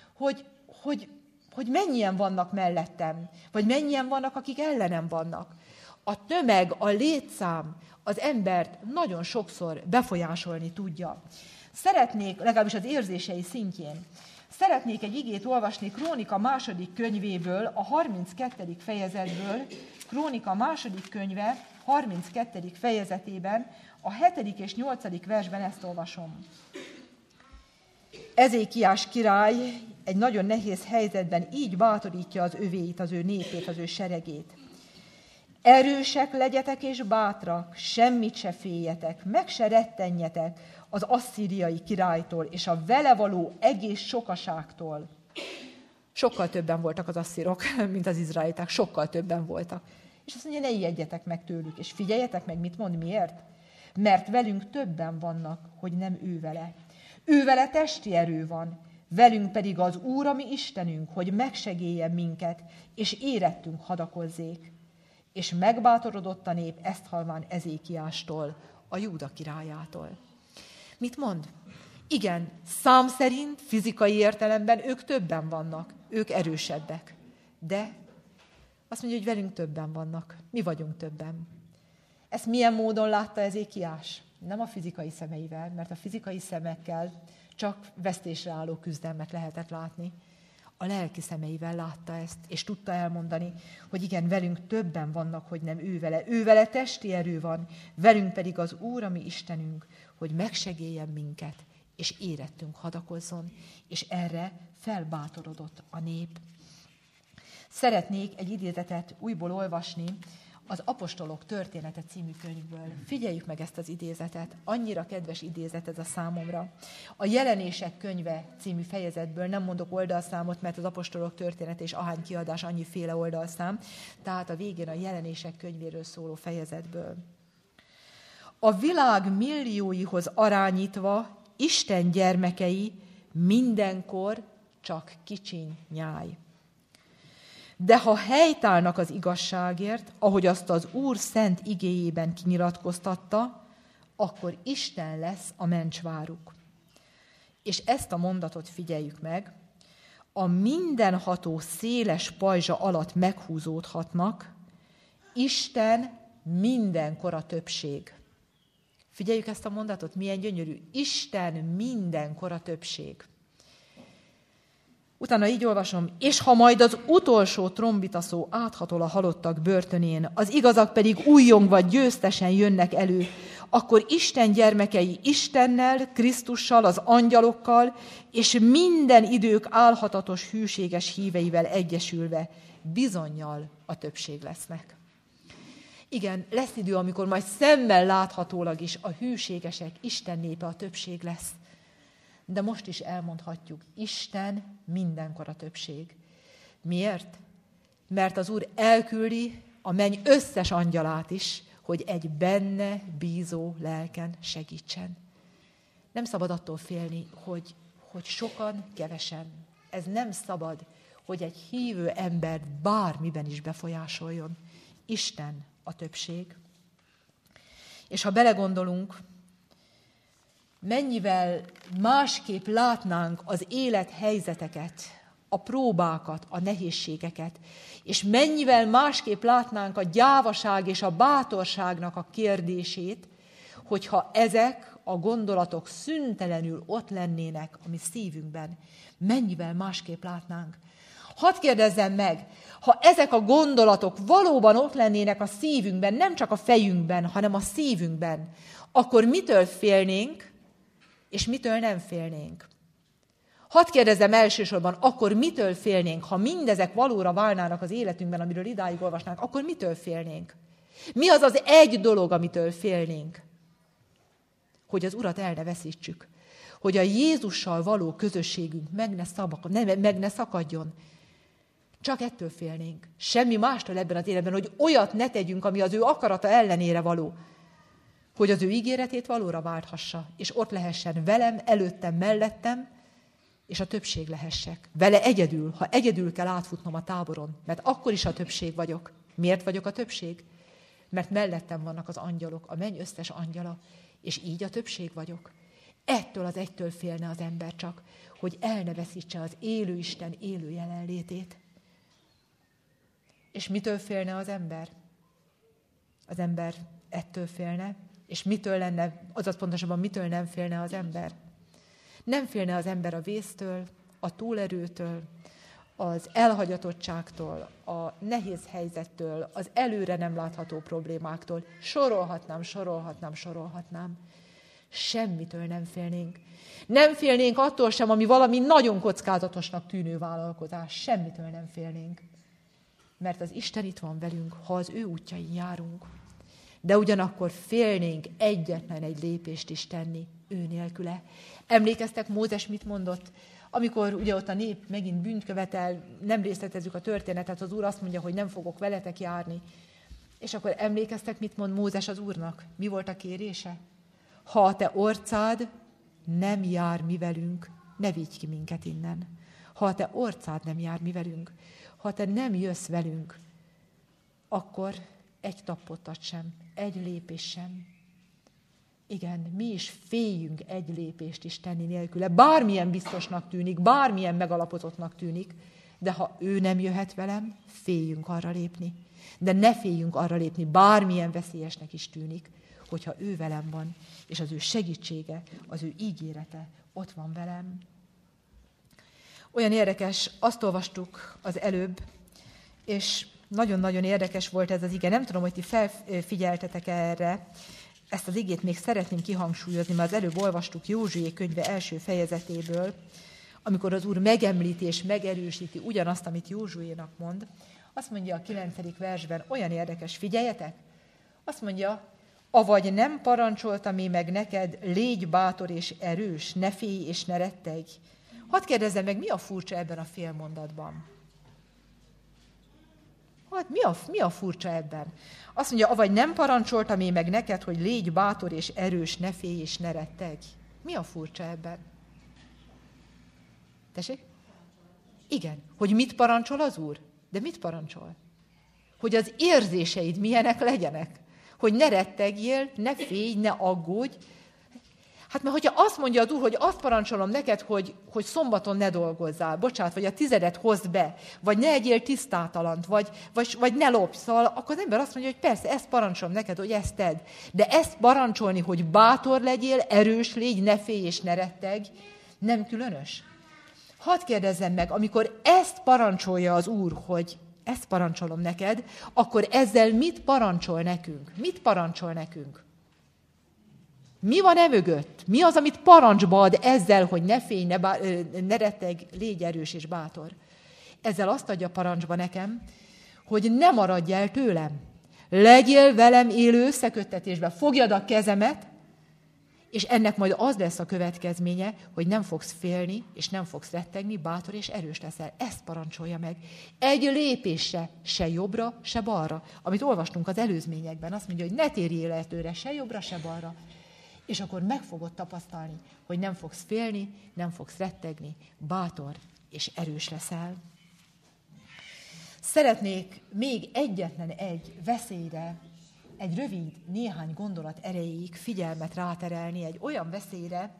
Hogy mennyien vannak mellettem, vagy mennyien vannak, akik ellenem vannak. A tömeg, a létszám az embert nagyon sokszor befolyásolni tudja. Szeretnék, legalábbis az érzései szintjén, szeretnék egy igét olvasni Krónika második könyvéből, a 32. fejezetből, Krónika második könyve 32. fejezetében, a 7. és 8. versben ezt olvasom. Ezékiás király egy nagyon nehéz helyzetben így bátorítja az övéit, az ő népét, az ő seregét. Erősek legyetek és bátrak, semmit se féljetek, meg se rettenjetek az asszíriai királytól és a vele való egész sokaságtól. Sokkal többen voltak az asszírok, mint az izraeliták, sokkal többen voltak. És azt mondja, ne ijedjetek meg tőlük, és figyeljetek meg, mit mond, miért? Mert velünk többen vannak, hogy nem ő vele. Ő vele testi erő van, velünk pedig az Úr, a mi Istenünk, hogy megsegéljen minket, és érettünk hadakozzék. És megbátorodott a nép ezt halván Ezékiástól, a Júda királyától. Mit mond? Igen, szám szerint, fizikai értelemben ők többen vannak, ők erősebbek. De azt mondja, hogy velünk többen vannak, mi vagyunk többen. Ezt milyen módon látta Ezékiás? Nem a fizikai szemeivel, mert a fizikai szemekkel csak vesztésre álló küzdelmet lehetett látni. A lelki szemeivel látta ezt, és tudta elmondani, hogy igen, velünk többen vannak, hogy nem ő vele. Ő vele testi erő van, velünk pedig az Úr, a mi Istenünk, hogy megsegéljen minket, és érettünk hadakozzon, és erre felbátorodott a nép. Szeretnék egy idézetet újból olvasni az Apostolok története című könyvből. Figyeljük meg ezt az idézetet, annyira kedves idézet ez a számomra. A Jelenések könyve című fejezetből, nem mondok oldalszámot, mert az Apostolok története és ahány kiadás annyiféle oldalszám, tehát a végén a Jelenések könyvéről szóló fejezetből. A világ millióihoz arányítva Isten gyermekei mindenkor csak kicsiny nyáj. De ha helytállnak az igazságért, ahogy azt az Úr szent igéjében kinyilatkoztatta, akkor Isten lesz a mencsváruk. És ezt a mondatot figyeljük meg, a mindenható széles pajzsa alatt meghúzódhatnak, Isten mindenkora többség. Figyeljük ezt a mondatot, milyen gyönyörű. Isten mindenkora többség. Utána így olvasom, és ha majd az utolsó trombitaszó áthatol a halottak börtönén, az igazak pedig újjongva győztesen jönnek elő, akkor Isten gyermekei Istennel, Krisztussal, az angyalokkal, és minden idők álhatatos, hűséges híveivel egyesülve bizonnyal a többség lesznek. Igen, lesz idő, amikor majd szemmel láthatólag is a hűségesek, Isten népe a többség lesz. De most is elmondhatjuk, Isten mindenkor a többség. Miért? Mert az Úr elküldi a menny összes angyalát is, hogy egy benne bízó lelken segítsen. Nem szabad attól félni, hogy sokan, kevesen. Ez nem szabad, hogy egy hívő embert bármiben is befolyásoljon. Isten a többség. És ha belegondolunk, mennyivel másképp látnánk az élethelyzeteket, a próbákat, a nehézségeket, és mennyivel másképp látnánk a gyávaság és a bátorságnak a kérdését, hogyha ezek a gondolatok szüntelenül ott lennének a mi szívünkben. Mennyivel másképp látnánk. Hadd kérdezzem meg, ha ezek a gondolatok valóban ott lennének a szívünkben, nem csak a fejünkben, hanem a szívünkben, akkor mitől félnénk, és mitől nem félnénk? Hadd kérdezzem elsősorban, akkor mitől félnénk, ha mindezek valóra válnának az életünkben, amiről idáig olvasnánk, akkor mitől félnénk? Mi az az egy dolog, amitől félnénk? Hogy az Urat el ne veszítsük. Hogy a Jézussal való közösségünk meg ne szakadjon. Csak ettől félnénk. Semmi mástól ebben az életben, hogy olyat ne tegyünk, ami az ő akarata ellenére való. Hogy az ő ígéretét valóra válthassa, és ott lehessen velem, előttem, mellettem, és a többség lehessek. Vele egyedül, ha egyedül kell átfutnom a táboron, mert akkor is a többség vagyok. Miért vagyok a többség? Mert mellettem vannak az angyalok, a menny összes angyala, és így a többség vagyok. Ettől az egytől félne az ember csak, hogy el ne veszítse az élő Isten élő jelenlétét. És mitől félne az ember? Az ember ettől félne, és mitől lenne, azaz pontosabban mitől nem félne az ember? Nem félne az ember a vésztől, a túlerőtől, az elhagyatottságtól, a nehéz helyzettől, az előre nem látható problémáktól. Sorolhatnám. Semmitől nem félnénk. Nem félnénk attól sem, ami valami nagyon kockázatosnak tűnő vállalkozás. Semmitől nem félnénk. Mert az Isten itt van velünk, ha az ő útjain járunk. De ugyanakkor félnénk egyetlen egy lépést is tenni ő nélküle. Emlékeztek, Mózes mit mondott? Amikor ugye ott a nép megint bűnt követel, nem részletezzük a történetet, az Úr azt mondja, hogy nem fogok veletek járni. És akkor emlékeztek, mit mond Mózes az Úrnak? Mi volt a kérése? Ha a te orcád nem jár mi velünk, ne vigy ki minket innen. Ha a te orcád nem jár mi velünk, ha te nem jössz velünk, akkor egy tappottat sem, egy lépés sem. Igen, mi is féljünk egy lépést is tenni nélküle. Bármilyen biztosnak tűnik, bármilyen megalapozottnak tűnik, de ha ő nem jöhet velem, féljünk arra lépni. De ne féljünk arra lépni, bármilyen veszélyesnek is tűnik, hogyha ő velem van, és az ő segítsége, az ő ígérete ott van velem. Olyan érdekes, azt olvastuk az előbb, és nagyon-nagyon érdekes volt ez az ige. Nem tudom, hogy ti felfigyeltetek erre. Ezt az igét még szeretném kihangsúlyozni, mert az előbb olvastuk Józsué könyve első fejezetéből, amikor az Úr megemlíti és megerősíti ugyanazt, amit Józsuénak mond. Azt mondja a 9. versben, olyan érdekes, figyeljetek! Azt mondja, avagy nem parancsoltam én meg neked, légy bátor és erős, ne félj és ne rettegj. Hadd kérdezzem meg, mi a furcsa ebben a félmondatban? Mi a furcsa ebben? Azt mondja, avagy nem parancsoltam én meg neked, hogy légy bátor és erős, ne félj és ne rettegj. Mi a furcsa ebben? Tessék? Igen. Hogy mit parancsol az Úr? De mit parancsol? Hogy az érzéseid milyenek legyenek. Hogy ne rettegjél, ne félj, ne aggódj. Hát mert hogyha azt mondja az Úr, hogy azt parancsolom neked, hogy szombaton ne dolgozzál, bocsánat, vagy a 10 hozd be, vagy ne egyél tisztátalant, vagy ne lopj, szóval, akkor az ember azt mondja, hogy persze, ezt parancsolom neked, hogy ezt tedd. De ezt parancsolni, hogy bátor legyél, erős légy, ne félj és ne rettegj, nem különös? Hadd kérdezzem meg, amikor ezt parancsolja az Úr, hogy ezt parancsolom neked, akkor ezzel mit parancsol nekünk? Mit parancsol nekünk? Mi van mögött? Mi az, amit parancsba ad ezzel, hogy ne félj, ne retteg, légy erős és bátor? Ezzel azt adja parancsba nekem, hogy ne maradj el tőlem. Legyél velem élő összeköttetésben, fogjad a kezemet, és ennek majd az lesz a következménye, hogy nem fogsz félni, és nem fogsz rettegni, bátor és erős leszel. Ezt parancsolja meg. Egy lépésre, se jobbra, se balra. Amit olvastunk az előzményekben, azt mondja, hogy ne térjél el tőle, se jobbra, se balra. És akkor meg fogod tapasztalni, hogy nem fogsz félni, nem fogsz rettegni, bátor és erős leszel. Szeretnék még egyetlen egy veszélyre, egy rövid, néhány gondolat erejéig figyelmet ráterelni, egy olyan veszélyre,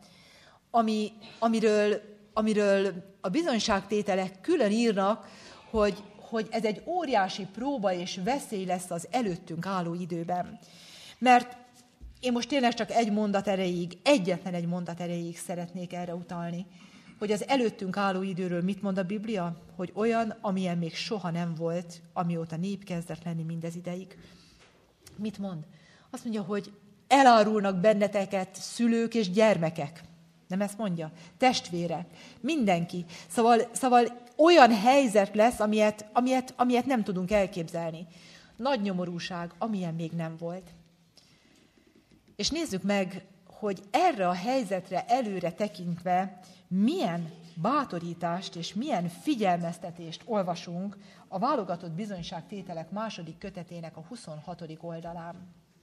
amiről a bizonyságtételek külön írnak, hogy ez egy óriási próba és veszély lesz az előttünk álló időben. Mert én most tényleg csak egyetlen egy mondat erejéig szeretnék erre utalni, hogy az előttünk álló időről mit mond a Biblia? Hogy olyan, amilyen még soha nem volt, amióta nép kezdett lenni mindez ideig. Mit mond? Azt mondja, hogy elárulnak benneteket szülők és gyermekek. Nem ezt mondja? Testvérek, mindenki. Szóval olyan helyzet lesz, amilyet nem tudunk elképzelni. Nagy nyomorúság, amilyen még nem volt. És nézzük meg, hogy erre a helyzetre előre tekintve milyen bátorítást és milyen figyelmeztetést olvasunk a válogatott bizonyságtételek 2. kötetének a 26. oldalán.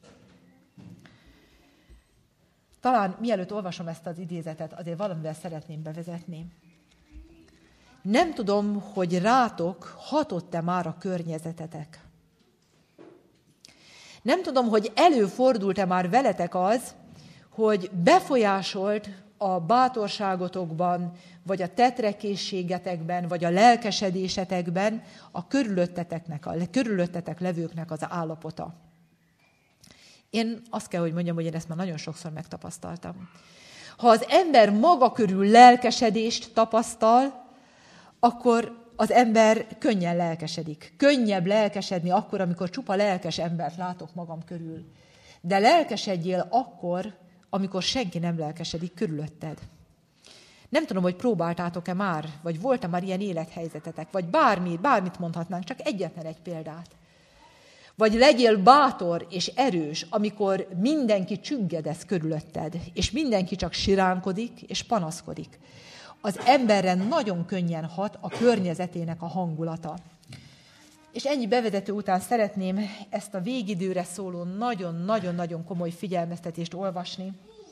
Talán mielőtt olvasom ezt az idézetet, azért valamivel szeretném bevezetni. Nem tudom, hogy rátok hatott-e már a környezetetek. Nem tudom, hogy előfordult-e már veletek az, hogy befolyásolt a bátorságotokban, vagy a tetrekészségetekben, vagy a lelkesedésetekben a körülöttetek levőknek az állapota. Én azt kell, hogy mondjam, hogy én ezt már nagyon sokszor megtapasztaltam. Ha az ember maga körül lelkesedést tapasztal, akkor az ember könnyen lelkesedik. Könnyebb lelkesedni akkor, amikor csupa lelkes embert látok magam körül. De lelkesedjél akkor, amikor senki nem lelkesedik körülötted. Nem tudom, hogy próbáltátok-e már, vagy volt-e már ilyen élethelyzetetek, vagy bármit mondhatnánk, csak egyetlen egy példát. Vagy legyél bátor és erős, amikor mindenki csüggedez körülötted, és mindenki csak siránkodik és panaszkodik. Az emberre nagyon könnyen hat a környezetének a hangulata. És ennyi bevezető után szeretném ezt a végidőre szóló nagyon-nagyon komoly figyelmeztetést olvasni.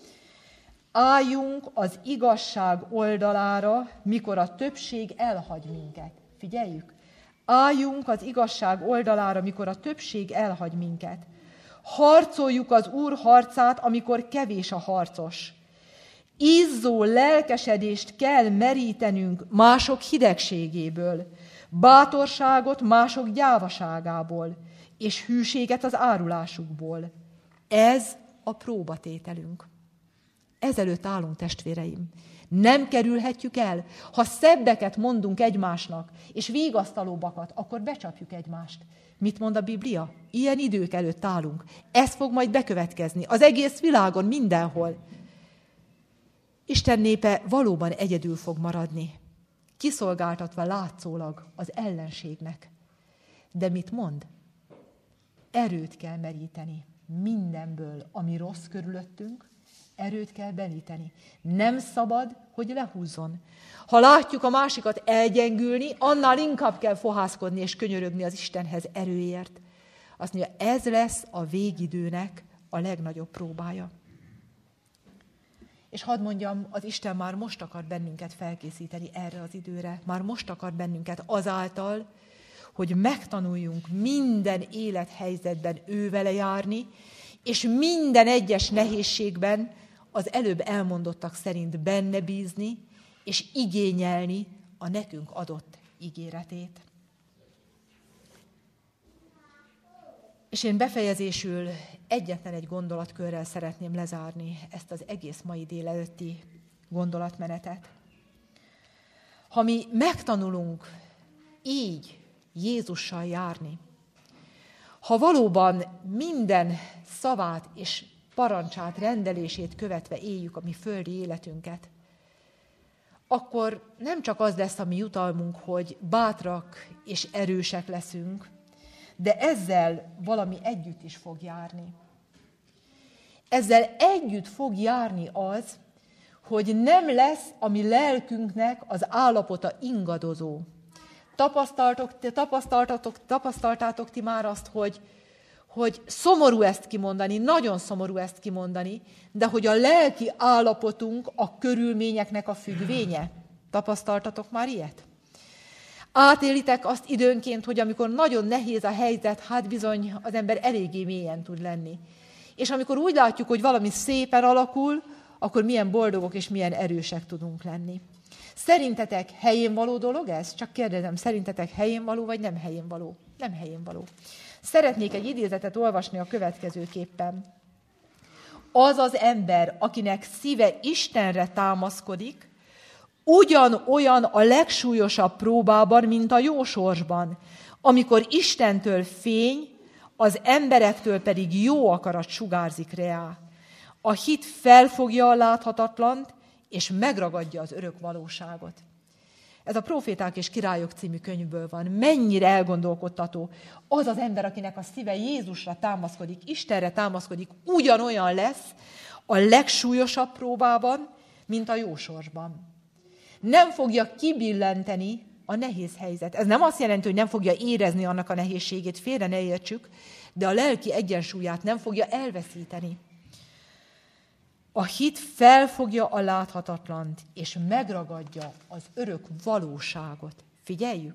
Álljunk az igazság oldalára, mikor a többség elhagy minket. Figyeljük! Álljunk az igazság oldalára, mikor a többség elhagy minket. Harcoljuk az Úr harcát, amikor kevés a harcos. Izzó lelkesedést kell merítenünk mások hidegségéből, bátorságot mások gyávaságából, és hűséget az árulásukból. Ez a próbatételünk. Ezelőtt állunk, testvéreim. Nem kerülhetjük el. Ha szebbeket mondunk egymásnak, és vigasztalóbbakat, akkor becsapjuk egymást. Mit mond a Biblia? Ilyen idők előtt állunk. Ez fog majd bekövetkezni. Az egész világon, mindenhol. Isten népe valóban egyedül fog maradni. Kiszolgáltatva látszólag az ellenségnek. De mit mond? Erőt kell meríteni mindenből, ami rossz körülöttünk, erőt kell meríteni. Nem szabad, hogy lehúzzon. Ha látjuk a másikat elgyengülni, annál inkább kell fohászkodni és könyörögni az Istenhez erőért. Azt mondja, ez lesz a végidőnek a legnagyobb próbája. És hadd mondjam, az Isten már most akar bennünket felkészíteni erre az időre. Már most akar bennünket azáltal, hogy megtanuljunk minden élethelyzetben ővele járni, és minden egyes nehézségben az előbb elmondottak szerint benne bízni, és igényelni a nekünk adott ígéretét. És én befejezésül egyetlen egy gondolatkörrel szeretném lezárni ezt az egész mai délelőtti gondolatmenetet. ha mi megtanulunk így Jézussal járni, ha valóban minden szavát és parancsát, rendelését követve éljük a mi földi életünket, akkor nem csak az lesz a mi jutalmunk, hogy bátrak és erősek leszünk, de ezzel valami együtt is fog járni. Ezzel együtt fog járni az, hogy nem lesz a mi lelkünknek az állapota ingadozó. Tapasztaltátok ti már azt, hogy szomorú ezt kimondani, nagyon szomorú ezt kimondani, de hogy a lelki állapotunk a körülményeknek a függvénye. Tapasztaltatok már ilyet? Átélitek azt időnként, hogy amikor nagyon nehéz a helyzet, hát bizony az ember eléggé mélyen tud lenni. És amikor úgy látjuk, hogy valami szépen alakul, akkor milyen boldogok és milyen erősek tudunk lenni. Szerintetek helyén való dolog ez? Csak kérdezem, szerintetek helyén való, vagy nem helyén való? Nem helyén való. Szeretnék egy idézetet olvasni a következőképpen. Az az ember, akinek szíve Istenre támaszkodik, ugyanolyan a legsúlyosabb próbában, mint a jó sorsban, amikor Istentől fény, az emberektől pedig jó akarat sugárzik rá. A hit felfogja a láthatatlant, és megragadja az örök valóságot. Ez a Próféták és Királyok című könyvből van. Mennyire elgondolkodtató. Az az ember, akinek a szíve Jézusra támaszkodik, Istenre támaszkodik, ugyanolyan lesz a legsúlyosabb próbában, mint a jó sorsban. Nem fogja kibillenteni a nehéz helyzet. Ez nem azt jelenti, hogy nem fogja érezni annak a nehézségét, félre ne értsük, de a lelki egyensúlyát nem fogja elveszíteni. A hit felfogja a láthatatlant, és megragadja az örök valóságot. Figyeljük!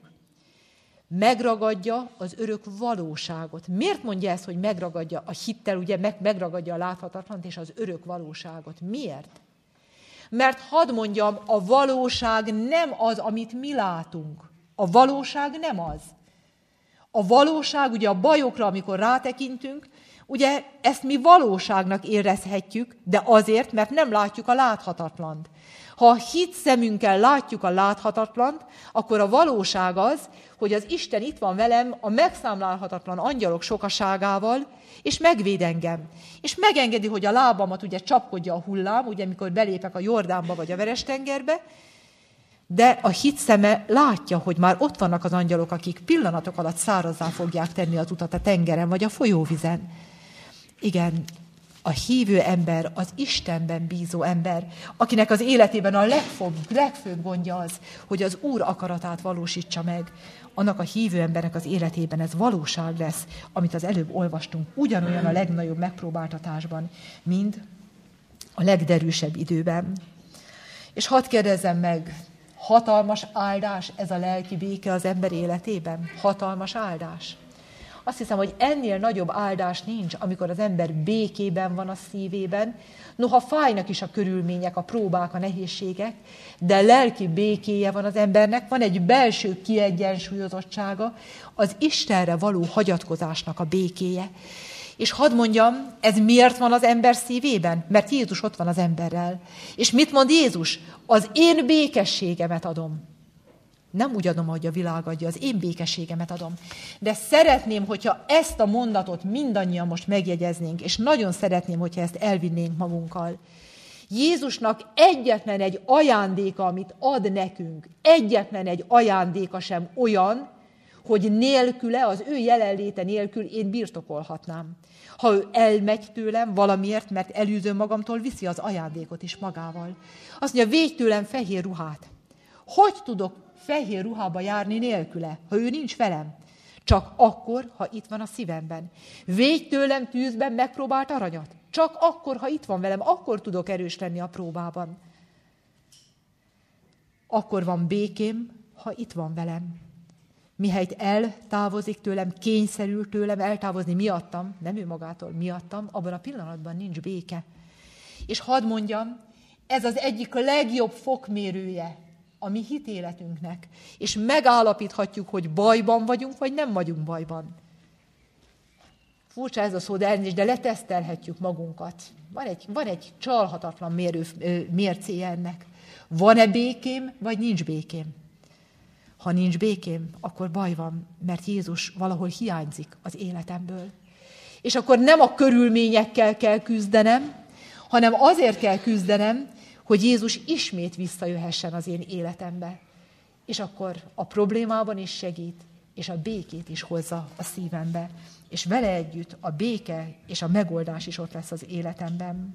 Megragadja az örök valóságot. Miért mondja ezt, hogy megragadja a hittel, ugye megragadja a láthatatlant és az örök valóságot? Miért? Mert hadd mondjam, a valóság nem az, amit mi látunk. A valóság nem az. A valóság, ugye a bajokra, amikor rátekintünk, ugye ezt mi valóságnak érezhetjük, de azért, mert nem látjuk a láthatatlant. Ha a hit szemünkkel látjuk a láthatatlant, akkor a valóság az, hogy az Isten itt van velem a megszámlálhatatlan angyalok sokaságával, és megvéd engem. És megengedi, hogy a lábamat ugye csapkodja a hullám, ugye amikor belépek a Jordánba vagy a Veres-tengerbe, de a hit szeme látja, hogy már ott vannak az angyalok, akik pillanatok alatt szárazzá fogják tenni az utat a tengeren vagy a folyóvizen. Igen, a hívő ember, az Istenben bízó ember, akinek az életében a legfőbb gondja az, hogy az Úr akaratát valósítsa meg, annak a hívő embernek az életében ez valóság lesz, amit az előbb olvastunk, ugyanolyan a legnagyobb megpróbáltatásban, mint a legderűsebb időben. És hadd kérdezzem meg, hatalmas áldás ez a lelki béke az ember életében? Hatalmas áldás? Azt hiszem, hogy ennél nagyobb áldás nincs, amikor az ember békében van a szívében, noha fájnak is a körülmények, a próbák, a nehézségek, de lelki békéje van az embernek, van egy belső kiegyensúlyozottsága, az Istenre való hagyatkozásnak a békéje. És hadd mondjam, ez miért van az ember szívében? Mert Jézus ott van az emberrel. És mit mond Jézus? Az én békességemet adom. Nem úgy adom, ahogy a világ adja, az én békességemet adom. De szeretném, hogyha ezt a mondatot mindannyian most megjegyeznénk, és nagyon szeretném, hogyha ezt elvinnénk magunkkal. Jézusnak egyetlen egy ajándéka, amit ad nekünk, egyetlen egy ajándéka sem olyan, hogy nélküle, az ő jelenléte nélkül én birtokolhatnám. Ha ő elmegy tőlem valamiért, mert elűzöm magamtól, viszi az ajándékot is magával. Azt mondja, védj tőlem fehér ruhát. Hogy tudok fehér ruhába járni nélküle, ha ő nincs velem? Csak akkor, ha itt van a szívemben. Védj tőlem tűzben megpróbált aranyat. Csak akkor, ha itt van velem, akkor tudok erős lenni a próbában. Akkor van békém, ha itt van velem. Mihelyt eltávozik tőlem, kényszerül tőlem eltávozni miattam, nem ő magától, miattam, abban a pillanatban nincs béke. És hadd mondjam, ez az egyik legjobb fokmérője a mi hitéletünknek, és megállapíthatjuk, hogy bajban vagyunk, vagy nem vagyunk bajban. Furcsa ez a szó, de letesztelhetjük magunkat. Van egy csalhatatlan mércéje ennek. Van-e békém, vagy nincs békém? Ha nincs békém, akkor baj van, mert Jézus valahol hiányzik az életemből. És akkor nem a körülményekkel kell küzdenem, hanem azért kell küzdenem, hogy Jézus ismét visszajöhessen az én életembe. És akkor a problémában is segít, és a békét is hozza a szívembe. És vele együtt a béke és a megoldás is ott lesz az életemben.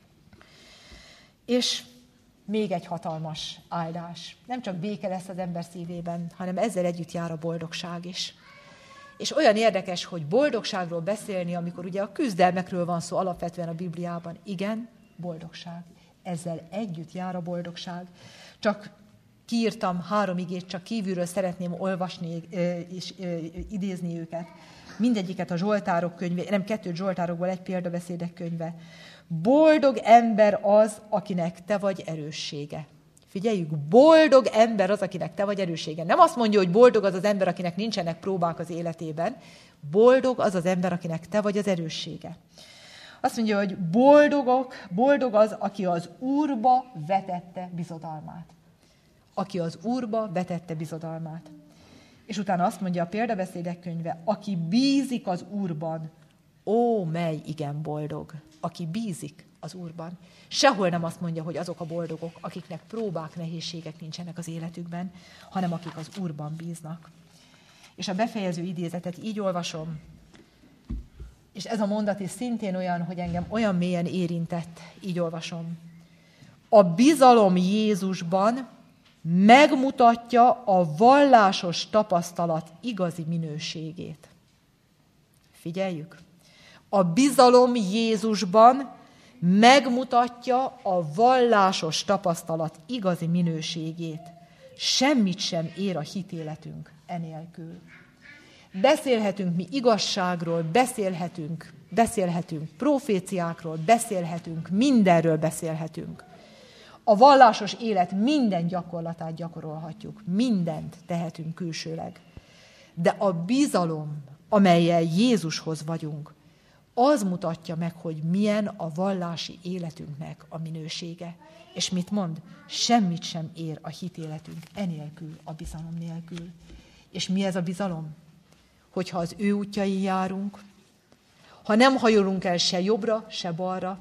És még egy hatalmas áldás. Nem csak béke lesz az ember szívében, hanem ezzel együtt jár a boldogság is. És olyan érdekes, hogy boldogságról beszélni, amikor ugye a küzdelmekről van szó alapvetően a Bibliában. Igen, boldogság. Ezzel együtt jár a boldogság. Csak kiírtam 3 igét, csak kívülről szeretném olvasni és idézni őket. Mindegyiket a Zsoltárok könyve, nem 2 Zsoltárokból, 1 példabeszédek könyve. Boldog ember az, akinek te vagy erőssége. Figyeljük, boldog ember az, akinek te vagy erőssége. Nem azt mondja, hogy boldog az az ember, akinek nincsenek próbák az életében. Boldog az az ember, akinek te vagy az erőssége. Azt mondja, hogy boldog az, aki az Úrba vetette bizodalmát. Aki az Úrba vetette bizodalmát. És utána azt mondja a példabeszédek könyve, aki bízik az Úrban, ó, mely igen boldog. Aki bízik az Úrban. Sehol nem azt mondja, hogy azok a boldogok, akiknek próbák, nehézségek nincsenek az életükben, hanem akik az Úrban bíznak. És a befejező idézetet így olvasom, és ez a mondat is szintén olyan, hogy engem olyan mélyen érintett, így olvasom. A bizalom Jézusban megmutatja a vallásos tapasztalat igazi minőségét. Figyeljük! A bizalom Jézusban megmutatja a vallásos tapasztalat igazi minőségét. Semmit sem ér a hitéletünk enélkül. Beszélhetünk mi igazságról, beszélhetünk proféciákról, beszélhetünk, mindenről beszélhetünk. A vallásos élet minden gyakorlatát gyakorolhatjuk, mindent tehetünk külsőleg. De a bizalom, amellyel Jézushoz vagyunk, az mutatja meg, hogy milyen a vallási életünknek a minősége. És mit mond? Semmit sem ér a hitéletünk enélkül, a bizalom nélkül. És mi ez a bizalom? Hogyha az ő útjain járunk, ha nem hajolunk el se jobbra, se balra,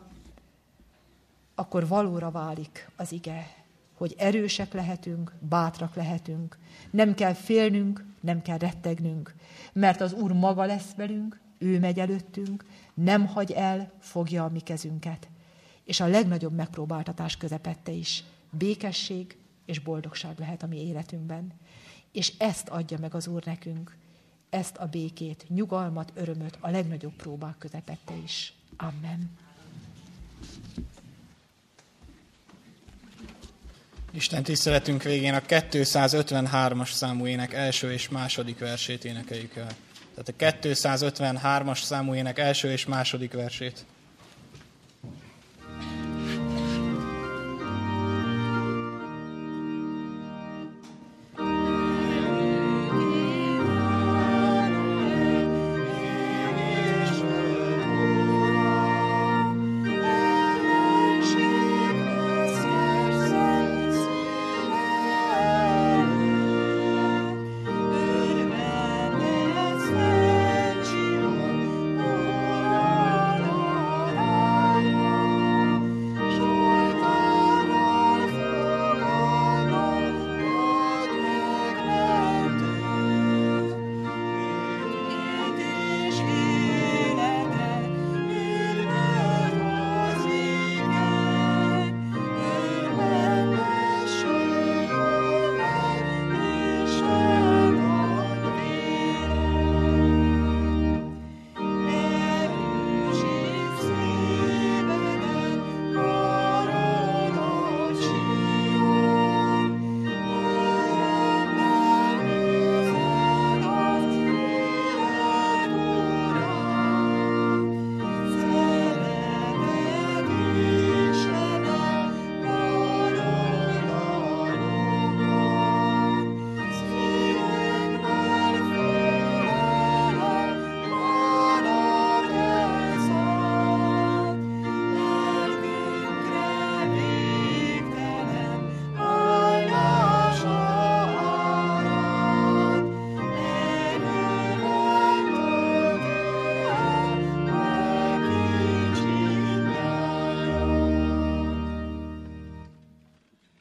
akkor valóra válik az ige, hogy erősek lehetünk, bátrak lehetünk. Nem kell félnünk, nem kell rettegnünk, mert az Úr maga lesz velünk, ő megy előttünk, nem hagy el, fogja a mi kezünket. És a legnagyobb megpróbáltatás közepette is békesség és boldogság lehet a mi életünkben. És ezt adja meg az Úr nekünk, ezt a békét, nyugalmat, örömöt a legnagyobb próbák közepette is. Amen.
Isten tiszteletünk végén a 253-as számú ének első és második versét énekeljük el. Tehát a 253-as számú ének első és második versét.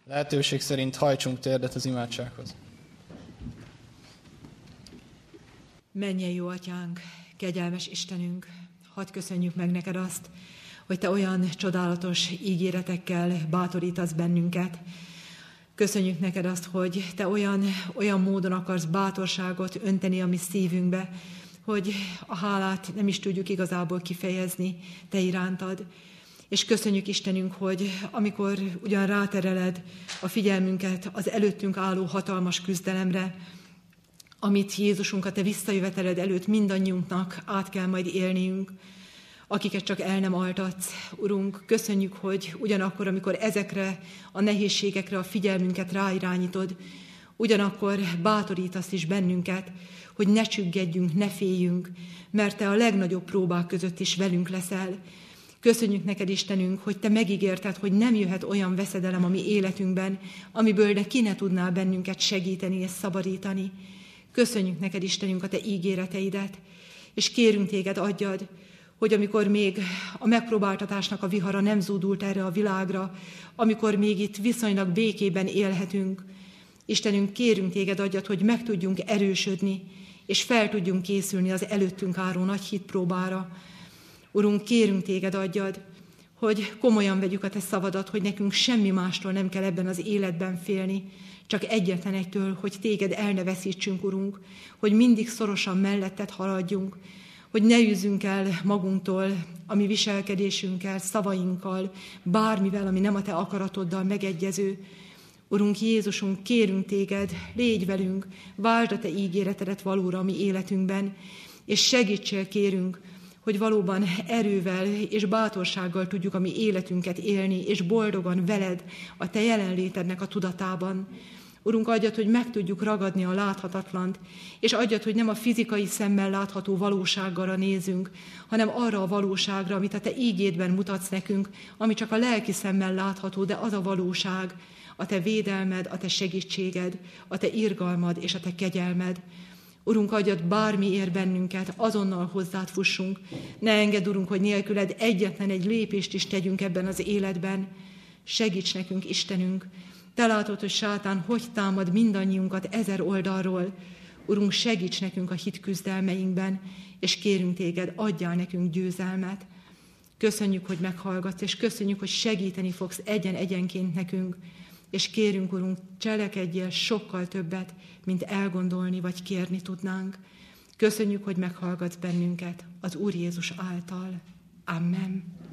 Lehetőség szerint hajtsunk térdet az imádsághoz.
Mennyei jó Atyánk, kegyelmes Istenünk, hadd köszönjük meg neked azt, hogy te olyan csodálatos ígéretekkel bátorítasz bennünket. Köszönjük neked azt, hogy te olyan módon akarsz bátorságot önteni a mi szívünkbe, hogy a hálát nem is tudjuk igazából kifejezni te irántad. És köszönjük Istenünk, hogy amikor ugyan rátereled a figyelmünket az előttünk álló hatalmas küzdelemre, amit Jézusunk a te visszajöveteled előtt mindannyiunknak át kell majd élniünk, akiket csak el nem altatsz. Urunk, köszönjük, hogy ugyanakkor, amikor ezekre a nehézségekre a figyelmünket ráirányítod, ugyanakkor bátorítasz is bennünket, hogy ne csüggedjünk, ne féljünk, mert te a legnagyobb próbák között is velünk leszel. Köszönjük neked, Istenünk, hogy te megígérted, hogy nem jöhet olyan veszedelem a mi életünkben, amiből ki ne tudnál bennünket segíteni és szabadítani. Köszönjük neked, Istenünk, a te ígéreteidet, és kérünk téged, adjad, hogy amikor még a megpróbáltatásnak a vihara nem zúdult erre a világra, amikor még itt viszonylag békében élhetünk, Istenünk, kérünk téged, adjad, hogy meg tudjunk erősödni, és fel tudjunk készülni az előttünk álló nagy hitpróbára. Urunk, kérünk téged, adjad, hogy komolyan vegyük a te szavadat, hogy nekünk semmi mástól nem kell ebben az életben félni, csak egyetlen egytől, hogy téged el ne veszítsünk, Urunk, hogy mindig szorosan melletted haladjunk, hogy ne űzzünk el magunktól, a mi viselkedésünkkel, szavainkkal, bármivel, ami nem a te akaratoddal megegyező. Urunk Jézusunk, kérünk téged, légy velünk, váltsd a te ígéretedet valóra a mi életünkben, és segítsél, kérünk, hogy valóban erővel és bátorsággal tudjuk a mi életünket élni, és boldogan veled a te jelenlétednek a tudatában. Urunk, adjad, hogy meg tudjuk ragadni a láthatatlant, és adjad, hogy nem a fizikai szemmel látható valósággal nézünk, hanem arra a valóságra, amit a te ígédben mutatsz nekünk, ami csak a lelki szemmel látható, de az a valóság, a te védelmed, a te segítséged, a te irgalmad és a te kegyelmed. Urunk, adjad, bármi ér bennünket, azonnal hozzád fussunk. Ne engedd, Urunk, hogy nélküled egyetlen egy lépést is tegyünk ebben az életben. Segíts nekünk, Istenünk! Te látod, hogy sátán hogy támad mindannyiunkat 1000 oldalról. Urunk, segíts nekünk a hit küzdelmeinkben, és kérünk téged, adjál nekünk győzelmet. Köszönjük, hogy meghallgatsz, és köszönjük, hogy segíteni fogsz egyen-egyenként nekünk, és kérünk, Urunk, cselekedjél sokkal többet, mint elgondolni vagy kérni tudnánk. Köszönjük, hogy meghallgatsz bennünket az Úr Jézus által. Amen.